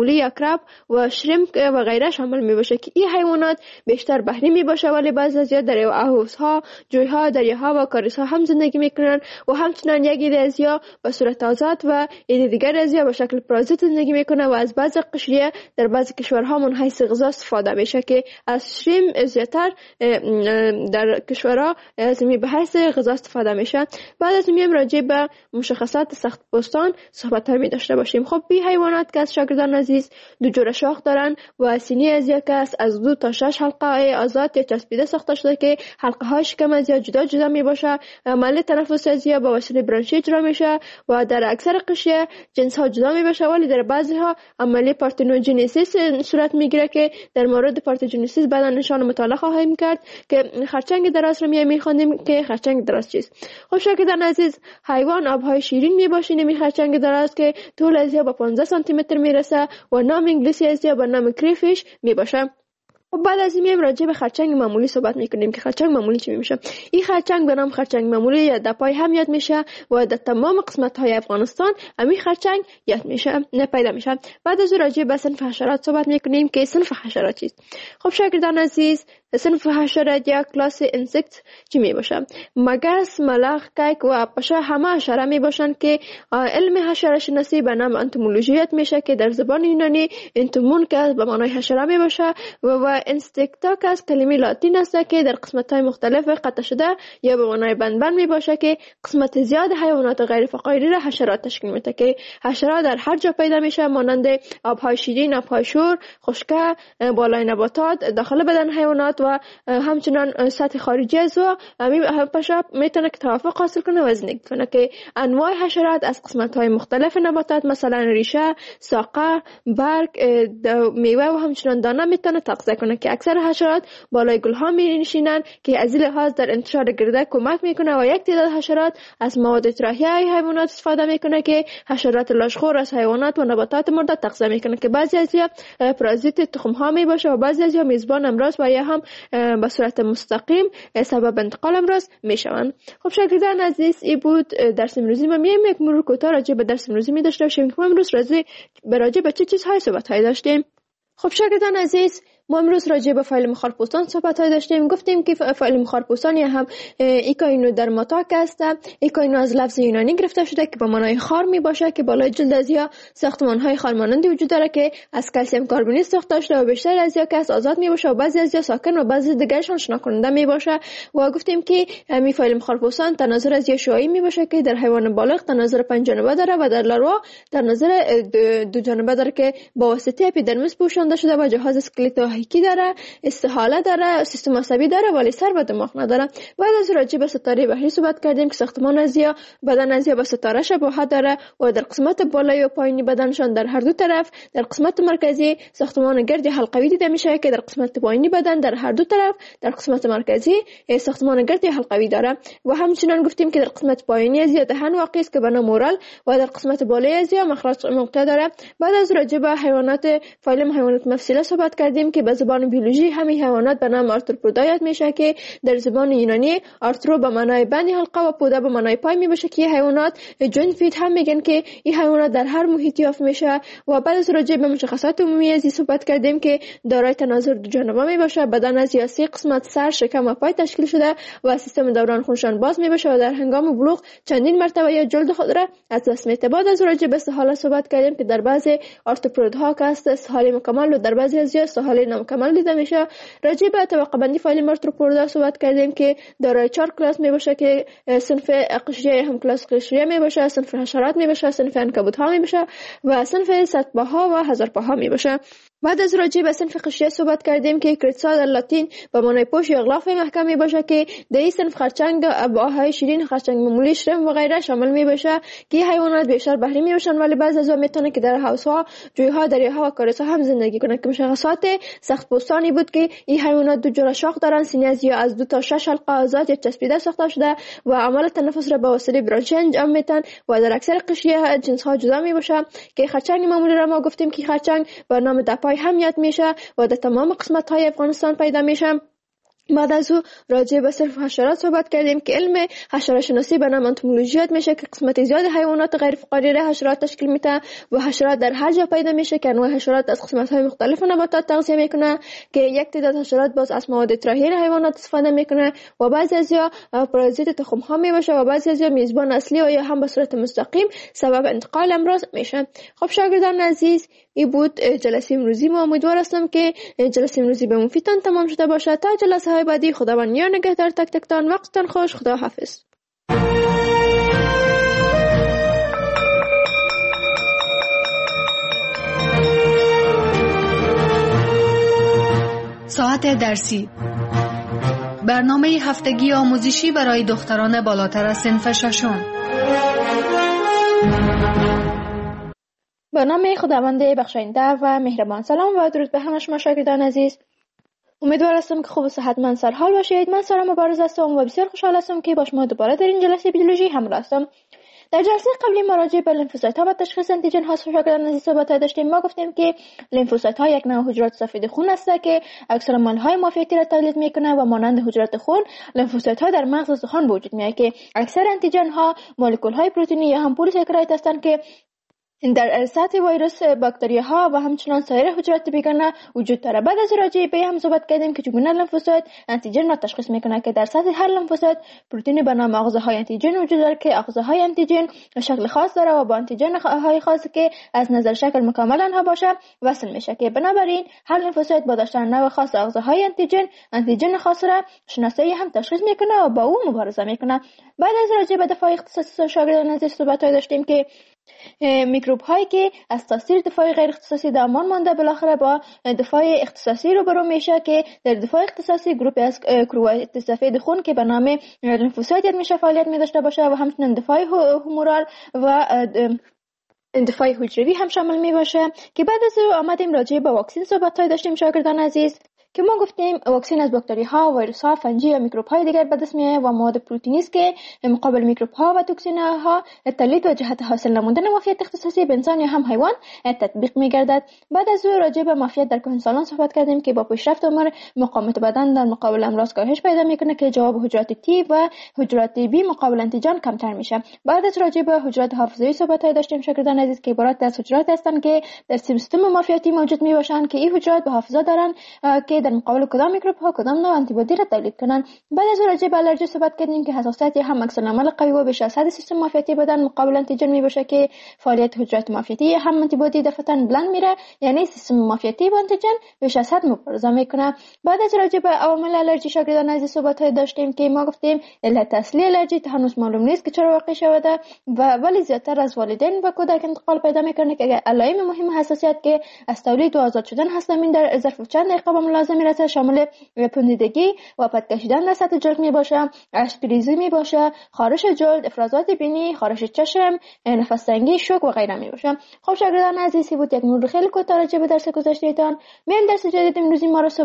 معمولی یا کراب و شریمپ و غیره شامل می باشه که این حیوانات بیشتر بحری می باشه، ولی بعضی از در حوضها، جویها، دریاها و کاریزها هم زندگی میکنن و همچنان یکی از یا به صورت آزاد و یکی دیگر از یا به شکل پرازیت زندگی میکنه و از بعضی قشریه در بعضی کشورها من حیث غذا استفاده میشه که از شریم زیاتر در کشورها از می به حیث غذا استفاده میشه. بعد از میام راجع به مشخصات سخت پوستان صحبت می داشته باشیم. خب بی حیوانات که از شاگردان عزیز دو جور شاخ دارن و سینه از یک است از دو تا شش حلقه آزاد یا چسبیده ساخته شده که حلقه های شکم از یا جدا جدا می باشه. عمل تنفس از یا با وسیله برانشی اجرا میشه و در اکثر قشریه جنس ها جدا می باشه، ولی در بعضی ها عملی پارتنوژنیسیس صورت میگیره که در مورد پارتنوژنیسیس بعدا نشان مطالعه خواهیم کرد که خرچنگ دراز رو می خواندیم که خرچنگ دراز چیست. خب شاگردان عزیز، حیوان آبهای شیرین می باشه. نمی خرچنگ دراز که طول از یا با پانزده سانتی متر میرسه و نام انگلیسی از یا با نام کریفیش می باشه. و بعد از این میایم راجع به خرچنگ معمولی صحبت میکنیم که خرچنگ معمولی چی میشه. این خرچنگ به نام خرچنگ معمولی یا دپای هم یاد میشه و در تمام قسمت های افغانستان همین خرچنگ یاد میشه نه پیدا میشه. بعد از راجع به صنف حشرات صحبت میکنیم که صنف حشرات چیست. خب شاگردان عزیز، صنف حشرات یا کلاس انسکت چی می باشه؟ مگس، ملخ، کیک و اپشه همه حشره می باشن که علم حشره شناسی به نام انتومولوژی یاد میشه که در زبان یونانی انتومون که به معنای حشره می باشه و و انستکتا که از کلمه لاتین است که در قسمت های مختلف قطع شده یا به معنای بندبند می باشه که قسمت زیاد حیوانات غیر فقایری را حشرات تشکیل میده که حشرات در هر جا پیدا میشه، مانند آبهای شیرین، آبهای شور، خشکه، بالای نباتات، داخل بدن حیوانات و همچنان سطح خارجی از و همین پشه میتونه که توافق حاصل کنه و زندگی کنه که انواع حشرات از قسمت های مختلف نباتات مثلا ریشه، ساقه، برگ، میوه و همچنان دانه میتونه تغذیه کنه که اکثر حشرات بالای گل ها می نشینن که از این لحاظ در انتشار گرده کمک میکنه و یک تعداد حشرات از مواد اطراحی حیوانات استفاده میکنه که حشرات لاشخور از حیوانات و نباتات مرده تغذیه میکنه که بعضی از یا پرازیت تخم ها می باشه و بعضی از یا میزبان امراض و یا هم به صورت مستقیم سبب انتقال امراض میشوند. خب شاگردان عزیز، این بود درس امروزی ما. میایم یک مرور کوتاه راجع به درس امروزی می داشته باشیم که ما امروز راجع به چه چیزهای صحبت های داشتیم. خب شاگردان عزیز، ما امروز راجع به فایل مخارپوستان صحبت های داشتیم. گفتیم که فایل مخارپوستان یا هم ایکاینو درماتاک است. ایکاینو از لفظ یونانی گرفته شده که به معنای خار می باشه که بالای جلد از یا ساختمان های خارمانندی وجود داره که از کلسیم کربونیت ساخته شده و بیشتر از یا که از آزاد می باشه و بعضی از یا ساکن و بعضی دیگرشان شنا کننده می باشه. و گفتیم که همین فایل مخارپوستان تناظر از یا شعاعی می باشه که در حیوان بالغ تناظر پنج جانبه داره و در لاروا تناظر دو جانبه داره که با واسطه اپیدرمیس پوشانده شده و جهاز اسکلتو کی داره، استحاله داره، سیستم عصبی داره ولی سر و دماغ نداره. بعد از راجع به ستاره بحری صحبت کردیم که ساختمان از یا بدن از یا با ستاره شباهت داره و در قسمت بالایی و پایینی بدنشان در هر دو طرف در قسمت مرکزی ساختمان گرد حلقوی دیده میشه که در قسمت پایینی بدن در هر دو طرف در قسمت مرکزی ساختمان گرد حلقوی داره. و همچنین گفتیم که در قسمت پایینی از یا دهن واقع است که به نام مورال و در قسمت بالایی از یا مخرج موقع داره. بعد از راجع به حیوانات فایل حیوانات مفصله صحبت کردیم که به زبان بیولوژی همین حیوانات به نام آرتروپودا یاد میشه که در زبان یونانی آرترو به معنای بند حلقه و پودا به معنای پای می باشه که این حیوانات جوین فیت هم میگن که این حیوانات در هر محیطی یافت میشه. و بعد از راجع به مشخصات عمومی از صحبت کردیم که دارای تناظر دو جانبه می باشه، بدن از سه قسمت سر، شکم و پای تشکیل شده و سیستم دوران خونشان باز می باشه و در هنگام بلوغ چندین مرتبه یا جلد خود را از دست میده. بعد از راجع به استحاله صحبت کردیم که در بعضی آرتروپودها که است استحاله مکمل و در بعضی از استحاله نامکمل دیده میشه. راجع به طبقه بندی فایل آرتروپودا صحبت کردیم که دارای چهار کلاس می باشه که صنف قشریه هم کلاس قشریه می باشه، صنف حشرات می باشه، صنف عنکبوت‌ها می باشه و صنف صدپاها و هزارپاها می باشه. بعد از راجع به صنف قشریه صحبت کردیم که کریتسا در لاتین به معنای پوش یا غلاف محکم می باشه که در این صنف خرچنگ اباهای شیرین، خرچنگ معمولی، شرم و غیره شامل می باشه که حیوانات بیشتر بحری می باشن ولی بعضی از آنها میتونه که در حوضها، جویها، دریاها و کاریزها هم زندگی کنند که مشخصات سخت پوستانی بود که این حیوانات دو جور شاخ دارن، سینه از یا از دو تا شش حلقه آزاد یا چسبیده ساخته شده و عمل تنفس را به واسطه برانشی انجام میدن و در اکثر قشریه جنس ها جدا می باشه که خرچنگ معمولی را ما گفتیم که خرچنگ به نام دپای هم یاد میشه و در تمام قسمت های افغانستان پیدا میشه. بعد از او راجع به صرف حشرات صحبت کردیم که علم حشره شناسی به نام انتومولوژی یاد میشه که قسمت زیاد حیوانات غیر فقاریه حشرات تشکیل میده و حشرات در هر جا پیدا میشه که انواع حشرات از قسمت های مختلف نباتات تغذیه میکنه که یک تعداد حشرات باز از مواد طراحی حیوانات استفاده میکنه و بعضی ازیا پارازیت تخم ها میباشه و بعضی ازیا میزبان اصلی و یا هم به صورت مستقیم سبب انتقال امراض میشه. خب شاگردان عزیز، این بود جلسه امروزی ما. امیدوار هستم که جلسه امروزی به مفیدتان تمام شده باشه. تا جلسه های بعدی خداوند یار نگهدار تک تکتان. وقتتان خوش. خدا حافظ. ساعت درسی، برنامه هفتگی آموزشی برای دختران بالاتر از صنف ششم. به نام خداوند بخشاینده و مهربان. سلام و درود به همه شما شاگردان عزیز. امیدوار هستم که خوب و صحتمند سرحال باشید. من سارا مبارز هستم و بسیار خوشحال هستم که با شما دوباره در این جلسه بیولوژی همراه هستم. در جلسه قبلی ما راجع به لیمفوسایت ها و تشخیص انتیجن ها شاگردان عزیز صحبت داشتیم. ما گفتیم که لیمفوسایت ها یک نوع حجرات سفید خون است که اکثر مال های مافیتی را تولید میکنه و مانند حجرات خون لیمفوسایت ها در مغز استخوان به وجود میاد که اکثر انتیجن ها مولکول های پروتئینی یا هم پلیساکاراید هستند که در سطح ویروس، باکتری ها و همچنان سایر حجرات بیگانه وجود داره. بعد از راجع به هم صحبت کردیم که چگونه لیمفوسایت انتیجن را تشخیص میکنه که در سطح هر لیمفوسایت پروتئین به نام آغوزهای انتیجن وجود داره که آغوزهای انتیجن شکل خاص داره و با انتیجن های خاصی که از نظر شکل مکمل آنها باشه وصل میشه که بنابراین هر لیمفوسایت با داشتن نوع خاص آغوزهای انتیجن انتیجن خاص را شناسایی هم تشخیص میکنه و با او مبارزه میکنه. بعد از راجع به دفاع اختصاصی شاگردان عزیز صحبت داشتیم که میکروب هایی که از تاثیر دفاع غیر اختصاصی در امان مانده بالاخره با دفاع اختصاصی روبرو میشه که در دفاع اختصاصی گروپی از کروات سفید خون که به نام لیمفوسایت یاد میشه فعالیت می داشته باشه و همچنین دفاع هومورال و دفاع حجروی هم شامل می باشه که بعد از آمدیم راجع به واکسین صحبت داشتیم شاگردان عزیز که ما گفتیم واکسین از باکتری ها، ویروس ها، فنجی یا میکروب های دیگر به دست میاد و مواد پروتئینی است که مقابل میکروب ها و توکسین ها تولید و جهت حاصل نمودن مافیت اختصاصی به انسان یا هم حیوان تطبیق میگردد. بعد از او راجع به مافیت در کهنسالان صحبت کردیم که با پیشرفت عمر مقاومت بدن در مقابل امراض کاهش پیدا میکنه که جواب حجرات تی و حجرات بی مقابل انتیجن کمتر میشه. بعد از راجع به حجرات حافظه‌ای صحبت داشتیم شاگردان عزیز که عبارت از حجرات هستند که در سیستم مافیتی موجود میباشند که این حجرات به حافظه دارن که در مقابل کدام میکروب ها کدام نوع آنتیبادی را تولید کنند. بعد از راجع به الرژی صحبت کردیم که حساسیت هم عکس العمل قوی و بیش از حد سیستم مافیتی بدن مقابل انتیجن میباشه که فعالیت حجرات مافیتی هم آنتیبادی دفعتاً بلند میره، یعنی سیستم مافیتی با انتیجن بیش از حد مبارزه میکنه. بعد از راجع به عوامل الرژی شاگردان عزیز صحبت داشتیم که ما گفتیم علت اصلی الرژی هنوز معلوم نیست که چرا واقع شده و ولی زیادتر از والدین و کودک انتقال پیدا میکنه که علائم مهم حساسیت که از تولید و آزاد شدن هستن در ظرف چند دقیقه به ملاحظه میرسه، شامل پوندیدگی و پد کشیدن در سطح جلد می باشه، اشکریزی می باشه، خارش جلد، افرازات بینی، خارش چشم، نفس تنگی، شوک و غیره می باشه. خب شاگردان عزیزی بود یک مرور خیلی کوتاه راجع به درس گذشته‌تان. میایم درس جدید امروزی ما رو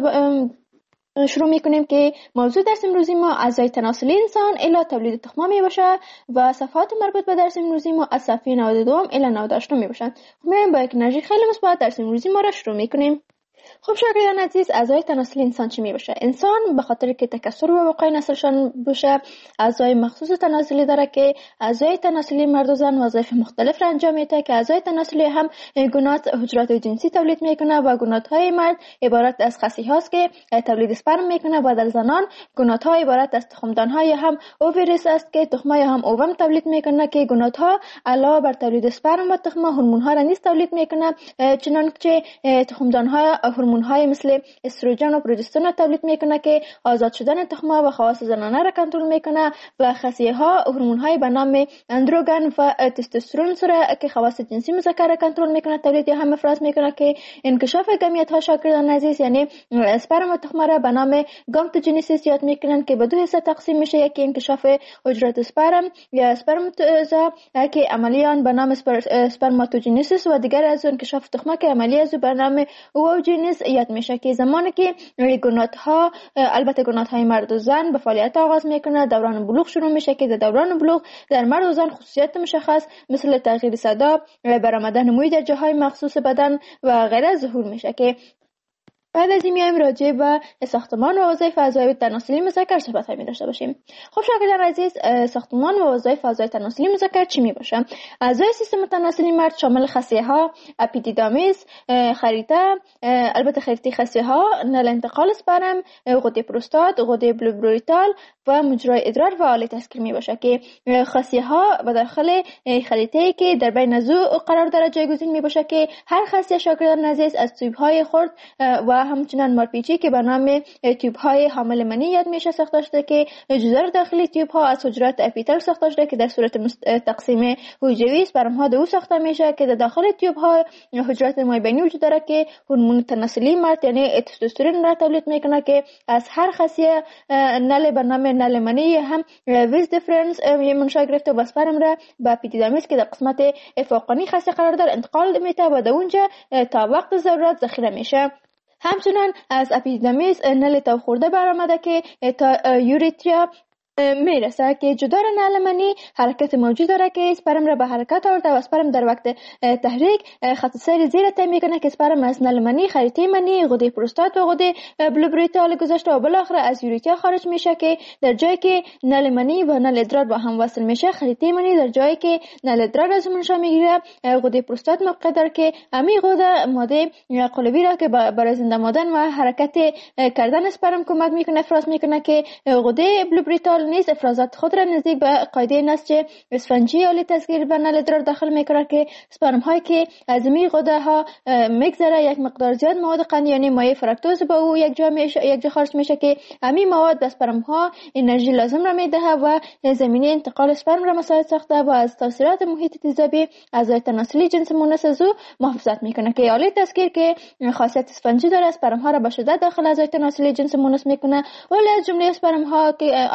شروع میکنیم که موضوع درس امروزی ما اعضای تناسلی انسان الی تولید تخم می باشه و صفحات مربوط به درس امروزی ما از صفحه نود و دو الی نود و هشت می باشن. میایم با یک انرژی خیلی مثبت درس امروزی ما رو شروع میکنیم. خب شاگردان عزیز، اعضای تناسلی انسان چی می باشه؟ انسان به خاطر که تکثر و وقای نسلشان باشه اعضای مخصوص تناسلی داره که اعضای تناسلی مرد و زن وظایف مختلف را انجام میده که اعضای تناسلی هم گونات حجرات جنسی تولید میکنه و گونات های مرد عبارت از خصی هاست که تولید اسپرم میکنه و در زنان گونات ها عبارت از تخمدان های هم اووریس است که تخمای هم اووم تولید میکنه که گونات ها علاوه بر تولید اسپرم و تخم هورمون ها را نیز تولید میکنه، چنانچه تخمدان ها هورمون های مثل استروژن و پروژسترون تولید میکنه که آزاد شدن تخم و خواص زنانه را کنترل میکنه و خصیه ها هورمون های به نام اندروگن و تستوسترون را که خواص جنسی مذکر را کنترل میکنه تولید یا هم افراز میکنه که انکشاف گمیت ها شاگردان عزیز یعنی اسپرم و تخم را به نام گامتوجنیسیس یاد میکنن که به دو حصه تقسیم میشه، یکی انکشاف حجرات اسپرم یا اسپرماتوزا که عملیان به نام اسپرماتوجنیسیس و دیگر از انکشاف تخم که عملی از به نام اووجنیس یاد میشه که زمانی که گونات ها البته گونات های مرد و زن به فعالیت آغاز میکنه دوران بلوغ شروع میشه که در دوران بلوغ در مرد و زن خصوصیت مشخص مثل تغییر صدا، برآمدن موی در جاهای مخصوص بدن و غیره ظهور میشه که بعد از این میایم راجع به ساختمان و وظایف اعضای تناسلی مذکر صحبت هایی داشته باشیم. خب شاگردان عزیز، ساختمان و وظایف اعضای تناسلی مذکر چی می باشه؟ اعضای سیستم تناسلی مرد شامل خصیه ها، اپیدیدامیس، خریطه، البته خریطه خصیه ها، نل انتقال اسپرم، غده پروستات، غده بلوبرویتال و مجرای ادرار و آله تسکیر می باشه که خصیه ها به داخل خریطه که در بین ازو قرار داره جایگزین می باشه که هر خصیه شاگردان عزیز از تیوب های خرد و همچنان مارپیچی که به نام تیوب های حامل منی یاد میشه ساخته شده که جدار داخلی تیوب ها از حجرات اپیتل ساخته شده که در صورت تقسیم حجروی اسپرم ها دو ساخته میشه که در داخل تیوب ها حجرات مایبینی وجود داره که هورمون تناسلی مرد یعنی تستوسترون را تولید میکنه که از هر خصیه نل به نام نل منی هم ویز دیفرنس منشأ گرفته و اسپرم را به اپیدیدامیس که در قسمت فوقانی خصیه قرار داره انتقال میده و در اونجا تا وقت ضرورت ذخیره میشه. همچنان از اپیدیدامیس نل تو خورده برآمده که تا یوریتریا میرسه که جدار نعل منی حرکت موجود داره که اسپرم را به حرکت آورده و اسپرم در وقت تحریک خط سیر زیر طی میکنه که اسپرم از نعل منی، خریطه منی، غده پروستات و غده بلوبرویتال گذاشته و بالاخره از یوریتیا خارج میشه که در جایی که نعل منی و نعل ادرار با هم وصل میشه خریطه منی در جایی که نعل ادرار از منشأ میگیره غده پروستات موقع داره که امی غده ماده قلبی را که برای زنده ماندن و حرکت کردن اسپرم کمک میکنه افراز میکنه که غده بلوبرویتال نیز افرازات خود را نزدیک به قاعده نسج اسفنجی آله تسکیر و نل ادرار داخل میکنه که اسپرم هایی که از می غده ها میگذره یک مقدار زیاد مواد قند یعنی مایع فرکتوز با او یک جا میشه یک جا خارج میشه که همین مواد به اسپرم ها انرژی لازم را میده و زمینه انتقال اسپرم را مساعد ساخته و از تاثیرات محیط تیزابی اعضای تناسلی جنس مونس از او محافظت میکنه که آله تسکیر که خاصیت اسفنجی داره اسپرم ها را به شدت داخل اعضای تناسلی جنس مونس میکنه ولی از جمله اسپرم ها که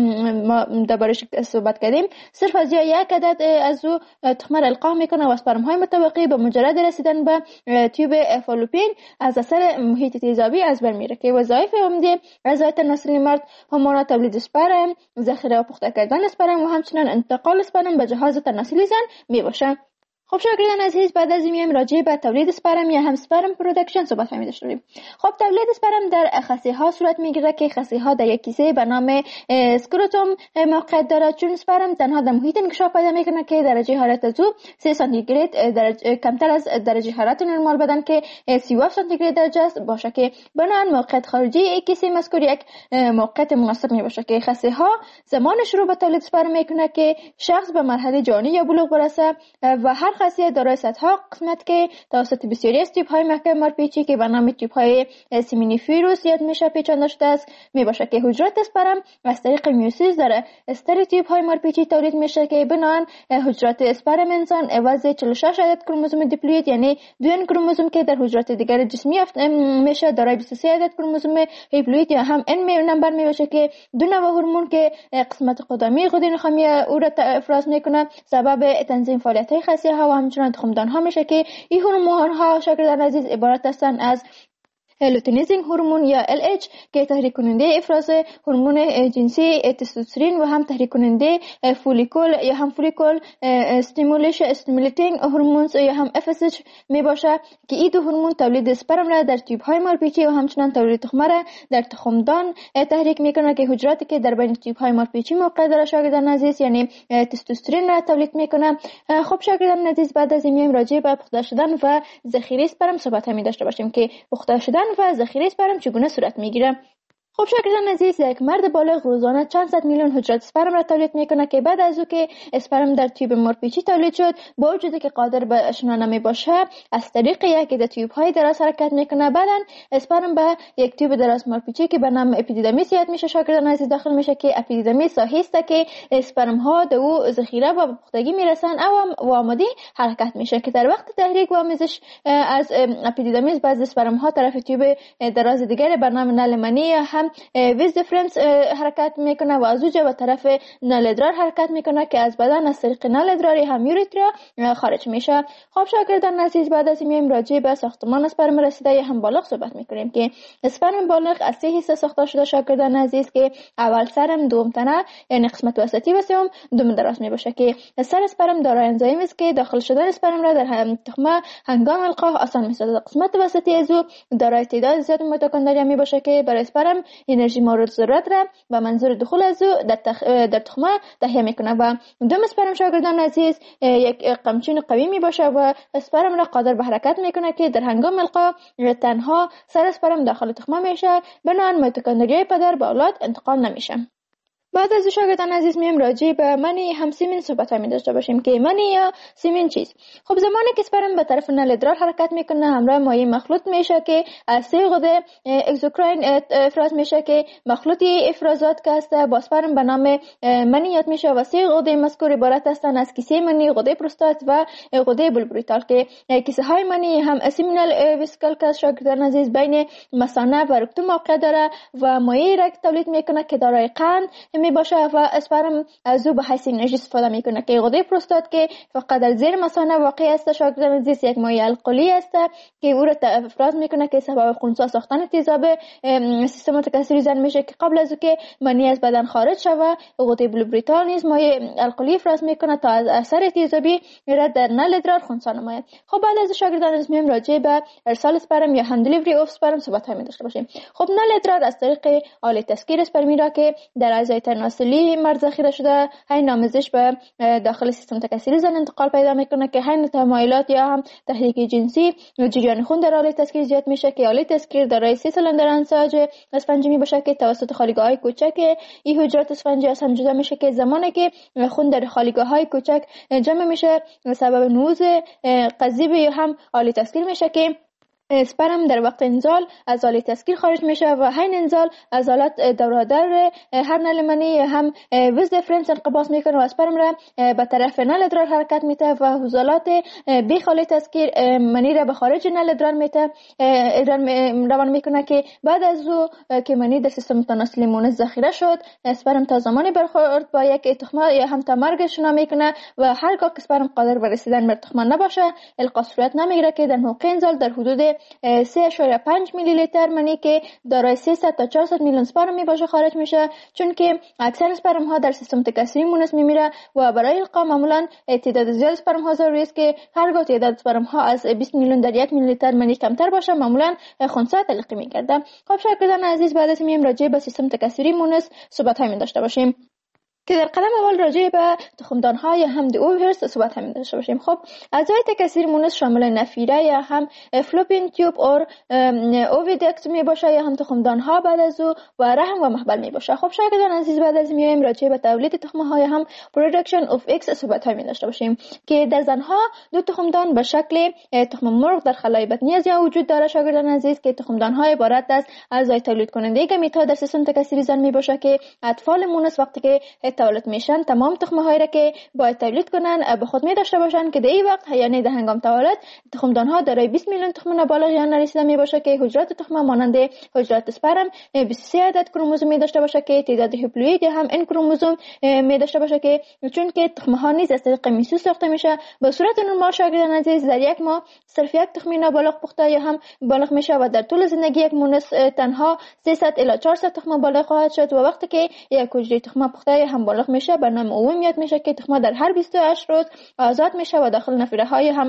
ما دربارش صحبت کردیم صرف از یک عدد از او تخمه را القا میکنه و اسپرم های متوقی به مجرد رسیدن به تیوب فالوپین از اثر محیط تیزابی از بین میره که وظایف عمده اعضای تناسلی مرد همان تولید اسپرم، ذخیره و پخته کردن اسپرم و همچنین انتقال اسپرم به جهاز تناسلی زن میباشه. خب شاگردان عزیز، بعد از این میایم راجع به تولید اسپرم یا هم اسپرم پروداکشن صحبت می داشتیم. خب تولید اسپرم در خصیه ها صورت میگیره که خصیه ها در یک کیسه به نام اسکروتوم موقعیت داره چون اسپرم تنها در محیط انکشاف پیدا میکنه که درجه حرارت از او سه سانتیگراد درجه کمتر از درجه حرارت نرمال بدن که سی و هفت سانتیگراد درجه است باشه که بنابراین موقعیت خارجی یک کیسه مذکور یک موقعیت مناسب می باشه که خصیه ها زمان شروع به تولید اسپرم میکنه که شخص به مرحله جانی یا بلوغ برسه و هر خاصیت دارای صدها قسمت که توسط بسیاری از تیپ های محکم مارپیچی که به نام تیپ های سیمینیفیروس یاد میشه پیچانده شده است میباشه که حجرات اسپرم از طریق میوسیس داره استر تیپ های مارپیچی تولید میشه که بنان حجرات اسپرم انسان عوض چهل و شش عدد کروموزوم دیپلوید یعنی دو کروموزوم که در حجرات دیگر جسمی میشه دارای بیست و سه عدد کروموزوم هیپلوید یا هم ان نمبر میباشه که دو نوع هورمون که قسمت قدامی غده نخامی او را افراز میکنه سبب تنظیم فعالیت های خصیه ها و همچنان تخمدان ها میشه که این هورمون ها شاگردان عزیز عبارت هستند از لوتینیزینگ هورمون یا ال اچ که تحریک کننده افراز هورمون جنسی تستوسترون و هم تحریک کننده فولیکول یا هم فولیکول استیمولیشن استیمولیتینگ هورمونز یا هم اف اس اچ می باشه که این دو هورمون تولید اسپرم را در تیوب های مارپیچی و همچنان تولید تخمه را در تخمدان تحریک میکنه که حجراتی که در بین تیوب های مارپیچی موقع داره شاگردان عزیز یعنی تستوسترون را تولید میکنه. خب شاگردان عزیز، بعد از این میایم راجع به پخته شدن و ذخیره اسپرم صحبت همی داشته باشیم که پخته شدن و ذخیره اسپرم چگونه صورت میگیره. خب شاگردان عزیز، یک مرد بالغ روزانه چند صد میلیون حجرات اسپرم را تولید میکنه که بعد از او که اسپرم در تیوب مارپیچی تولید شد با وجودی که قادر به شنا نمیباشه از طریق یکی از تیوب های دراز حرکت میکنه بعدن اسپرم به یک تیوب دراز مارپیچی که به نام اپیدیدامیس یاد میشه شاگردان عزیز داخل میشه که اپیدیدامیس ساحه‌ای است که اسپرم ها در او ذخیره و پختگی میرسن و آماده حرکت میشه که در وقت تحریک و آمیزش از اپیدیدامیس بعضی اسپرم ها طرف تیوب دراز دیگر به نام نل منی هم هم ویز دیفرنس حرکت میکنه و از اونجا به طرف نل ادرار حرکت میکنه که از بدن از طریق نل ادراری هم یوریترا خارج میشه. خب شاگردان عزیز، بعد از این راجع به ساختمان اسپرم رسیده هم بالغ صحبت میکنیم که اسپرم بالغ از سه حصه ساخته شده شاگردان عزیز که اول سرم، دوم تنه یعنی قسمت وسطی و سوم دوم دراز می باشه که سر اسپرم دارای انزایمی است که داخل شدن اسپرم را در تخمه هنگام القاح آسان می‌سازد. قسمت وسطی از او دارای تعداد زیاد میتوکندریا می باشه که برای اسپرم انرژی مورد ضرورت را و منظور دخول از او در, تخ... در تخمه تهیه میکنه و دوم اسپرم شاگردان عزیز یک قمچین قوی می باشه و اسپرم را قادر به حرکت میکنه که در هنگام القاح تنها سر اسپرم داخل تخمه میشه، بنابراین میتوکندریای پدر به اولاد انتقال نمیشه. بعد از شاگردان عزیز میم راجع به منی هم سیمن صحبت می داشته باشیم که منی یا سیمن چیز. خب زمانی که اسپرم به طرف نل ادرار حرکت میکنه همراه مایع مخلوط میشه که از سه غده اگزوکراین افراز میشه که مخلوطی افرازات که است با اسپرم به نام منیات میشه و سه غده مذکور عبارت هستند از کیسه منی، غده پروستات و غده بلبریتال که کیسه های منی هم اسیمینال ویسکل که شاگردان عزیز بین مثانه و رکتوم موقع داره و مایع را تولید میکنه که دارای قند می باشه و اسپرم از او به حیث انرژی استفاده میکنه که غده پروستات که فقط در زیر مثانه واقع است شاگردان عزیز یک مایع القلی است که او را افراز میکنه که سبب خنثی ساختن تیزاب سیستم تکثری زن میشه که قبل از اینکه منی از بدن خارج شود غده بلوبریتال نیز مایع القلی افراز میکنه تا از اثر تیزابی را در نل ادرار خنثی نماید. خب بعد از شاگردان عزیز میم راجع به ارسال اسپرم یا هم دلیوری اف اسپرم صحبت می داشته باشیم. خب نل ادرار از طریق آله تسکیر اسپرمی را که در اعضای تناسلی مرد ذخیره شده حین آمیزش به داخل سیستم تکثری زن انتقال پیدا میکنه که حین تمایلات یا هم تحریک جنسی جریان خون در آله تسکیر زیاد میشه که آله تسکیر دارای سه سلندر انساج اسفنجی می باشه که توسط خالیگاه های کوچک این حجرات اسفنجی از هم جدا میشه که زمانی که خون در خالیگاه های کوچک جمع میشه سبب نوز قضیب یا هم آله تسکیر میشه که اسپرم در وقت انزال از آله تسکیر خارج میشه و حین انزال عضلات دورادر هر نل منی هم ویز دیفرنس انقباض میکنه و اسپرم را به طرف نل ادرار حرکت میده و عضلات بیخ آله تسکیر منی را به خارج نل ادرار میده روان میکنه که بعد از او که منی در سیستم تناسلی مونس ذخیره شد اسپرم تا زمانی برخورد با یک تخمه یا هم تا مرگ شنا میکنه و هرگاه که اسپرم قادر به رسیدن به تخمه نباشه القا صورت نمیگیره که در موقع انزال در حدود سه اشاره پنج میلی لیتر منی که دارای سیصد تا چهارصد میلیون اسپرم می باشه خارج میشه، چون که اکثر اسپرم ها در سیستم تکثری مونس میمیره و برای القا معمولا تعداد زیاد اسپرم ها ضروری است که هرگاه تعداد اسپرم ها از بیست میلیون در یک میلی لیتر منی کمتر باشه معمولا خنثی تلقی میگرده. خب شاگردان عزیز بعد از این راجع به سیستم تکثری مونس صحبت های می داشته باشیم که در قدم اول راجع به تخمدان های هم دی اوورس صحبت هم داشته باشیم. خب اعضای تکثیر مونس شامل نفیره یا هم فلوپین تیوب اور اوویدکت می باشه یا هم تخمدان ها بعد از او و رحم و محبل می باشه. خب شاگردان عزیز بعد از میایم راجع به تولید تخمه های هم پروداکشن اف ایکس صحبت هم داشته باشیم که در زنها دو تخمدان به شکل تخم مرغ در خلای بطنی از یا وجود داره شاگردان عزیز که تخمدان های عبارت از اعضای تولید کننده گمیت ها در سیستم تکثری زن می باشه که اطفال مونس وقتی که تولد میشن تمام تخمه هایی را که باید تولید کنن به خود می داشته باشن که در این وقت یعنی در هنگام تولد تخمدان ها دارای بیست میلیون تخم نابالغ یا نرسیده می باشه که حجرات تخمه مانند حجرات اسپرم بیست و سه عدد کروموزوم می داشته باشه که تعداد هپلوئید یا هم ان کروموزوم می داشته باشه که چون که تخمه ها نیز از طریق میسوس ساخته میشه به صورت نرمال شاگردان عزیز در یک ماه صرف یک تخم نابالغ پخته یا هم بالغ میشه و در طول زندگی یک مونس تنها سیصد الی چهارصد تخم بالغ خواهد شد و وقتی که یک حجره تخمه پخته یا هم بالغ میشه به نام اومیت میشه که تخمه در هر بیست و هشت روز آزاد میشه و داخل نفیره های هم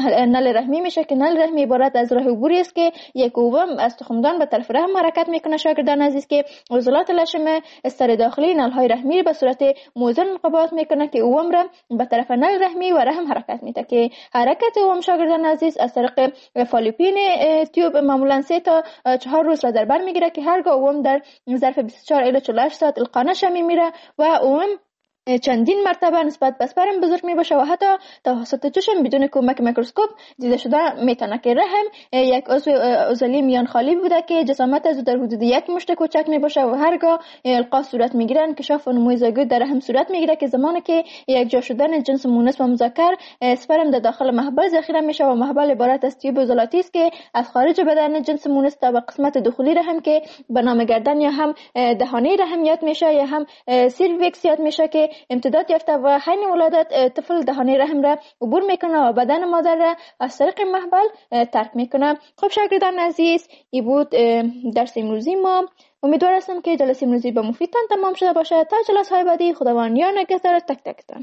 نل رحمی میشه که نل رحمی عبارت از راه عبوری است که یک اوم از تخمدان به طرف رحم حرکت میکنه شاگردان عزیز که عضلات لشم استر داخلی نل های رحمی به صورت موزون انقباض میکنه که اوم را به طرف نل رحمی و رحم حرکت میده که حرکت اوم شاگردان عزیز از طریق فالوپین تیوب معمولا سه تا چهار روز را در بر میگیره که هرگاه اوم در ظرف بیست و چهار الی چهل و هشت ساعت القا نشه میمیره و اوم چندین مرتبه نسبت به اسپرم بزرگ می باشه و حتی توسط چشم بدون کمک میکروسکوپ دیده شده میتونه که رحم یک عضو عضله میان خالی بوده که جسامت از در حدود یک مشت کوچک می باشه و هرگاه القا صورت میگیره انکشاف و نمو زایگوت در رحم صورت میگیره که زمانی که یک جا شدن جنس مونس و مذکر اسپرم در داخل محبل ذخیره میشه و محبل عبارت از تیوب عضلاتی است که از خارج بدن جنس مونس تا به قسمت داخلی رحم که به نام گردن یا هم دهانه رحم یاد میشه یا هم سیرویکس یاد میشه که امتداد یافته و حین ولادت طفل دهانه رحم را عبور میکنه و بدن مادر را از طریق محبل ترک میکنه. خب شاگردان عزیز، ای بود درس امروزی ما. امیدوار هستم که جلسه امروزی به مفیدتان تمام شده باشه. تا جلسه های بعدی خداوند یار نگهدار تک تکتان.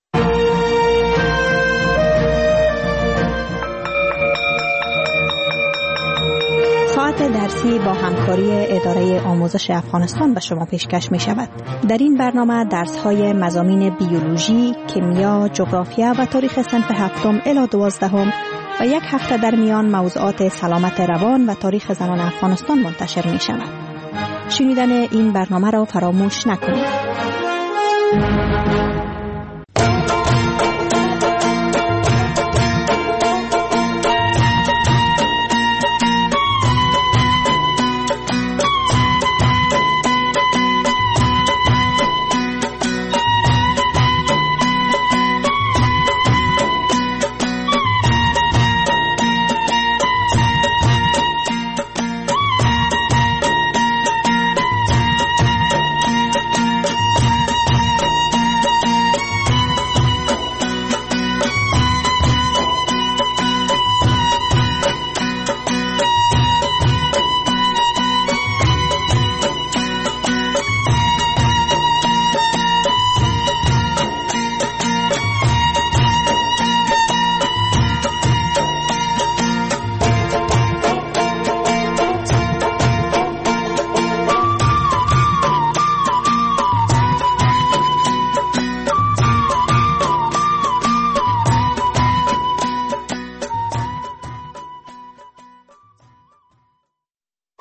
ساعت درسی با همکاری اداره آموزش افغانستان به شما پیشکش می شود. در این برنامه درس های مضامین بیولوژی، کیمیا، جغرافیا و تاریخ صنف هفتم الی دوازدهم و یک هفته در میان موضوعات سلامت روان و تاریخ زنان افغانستان منتشر می شود. شنیدن این برنامه را فراموش نکنید.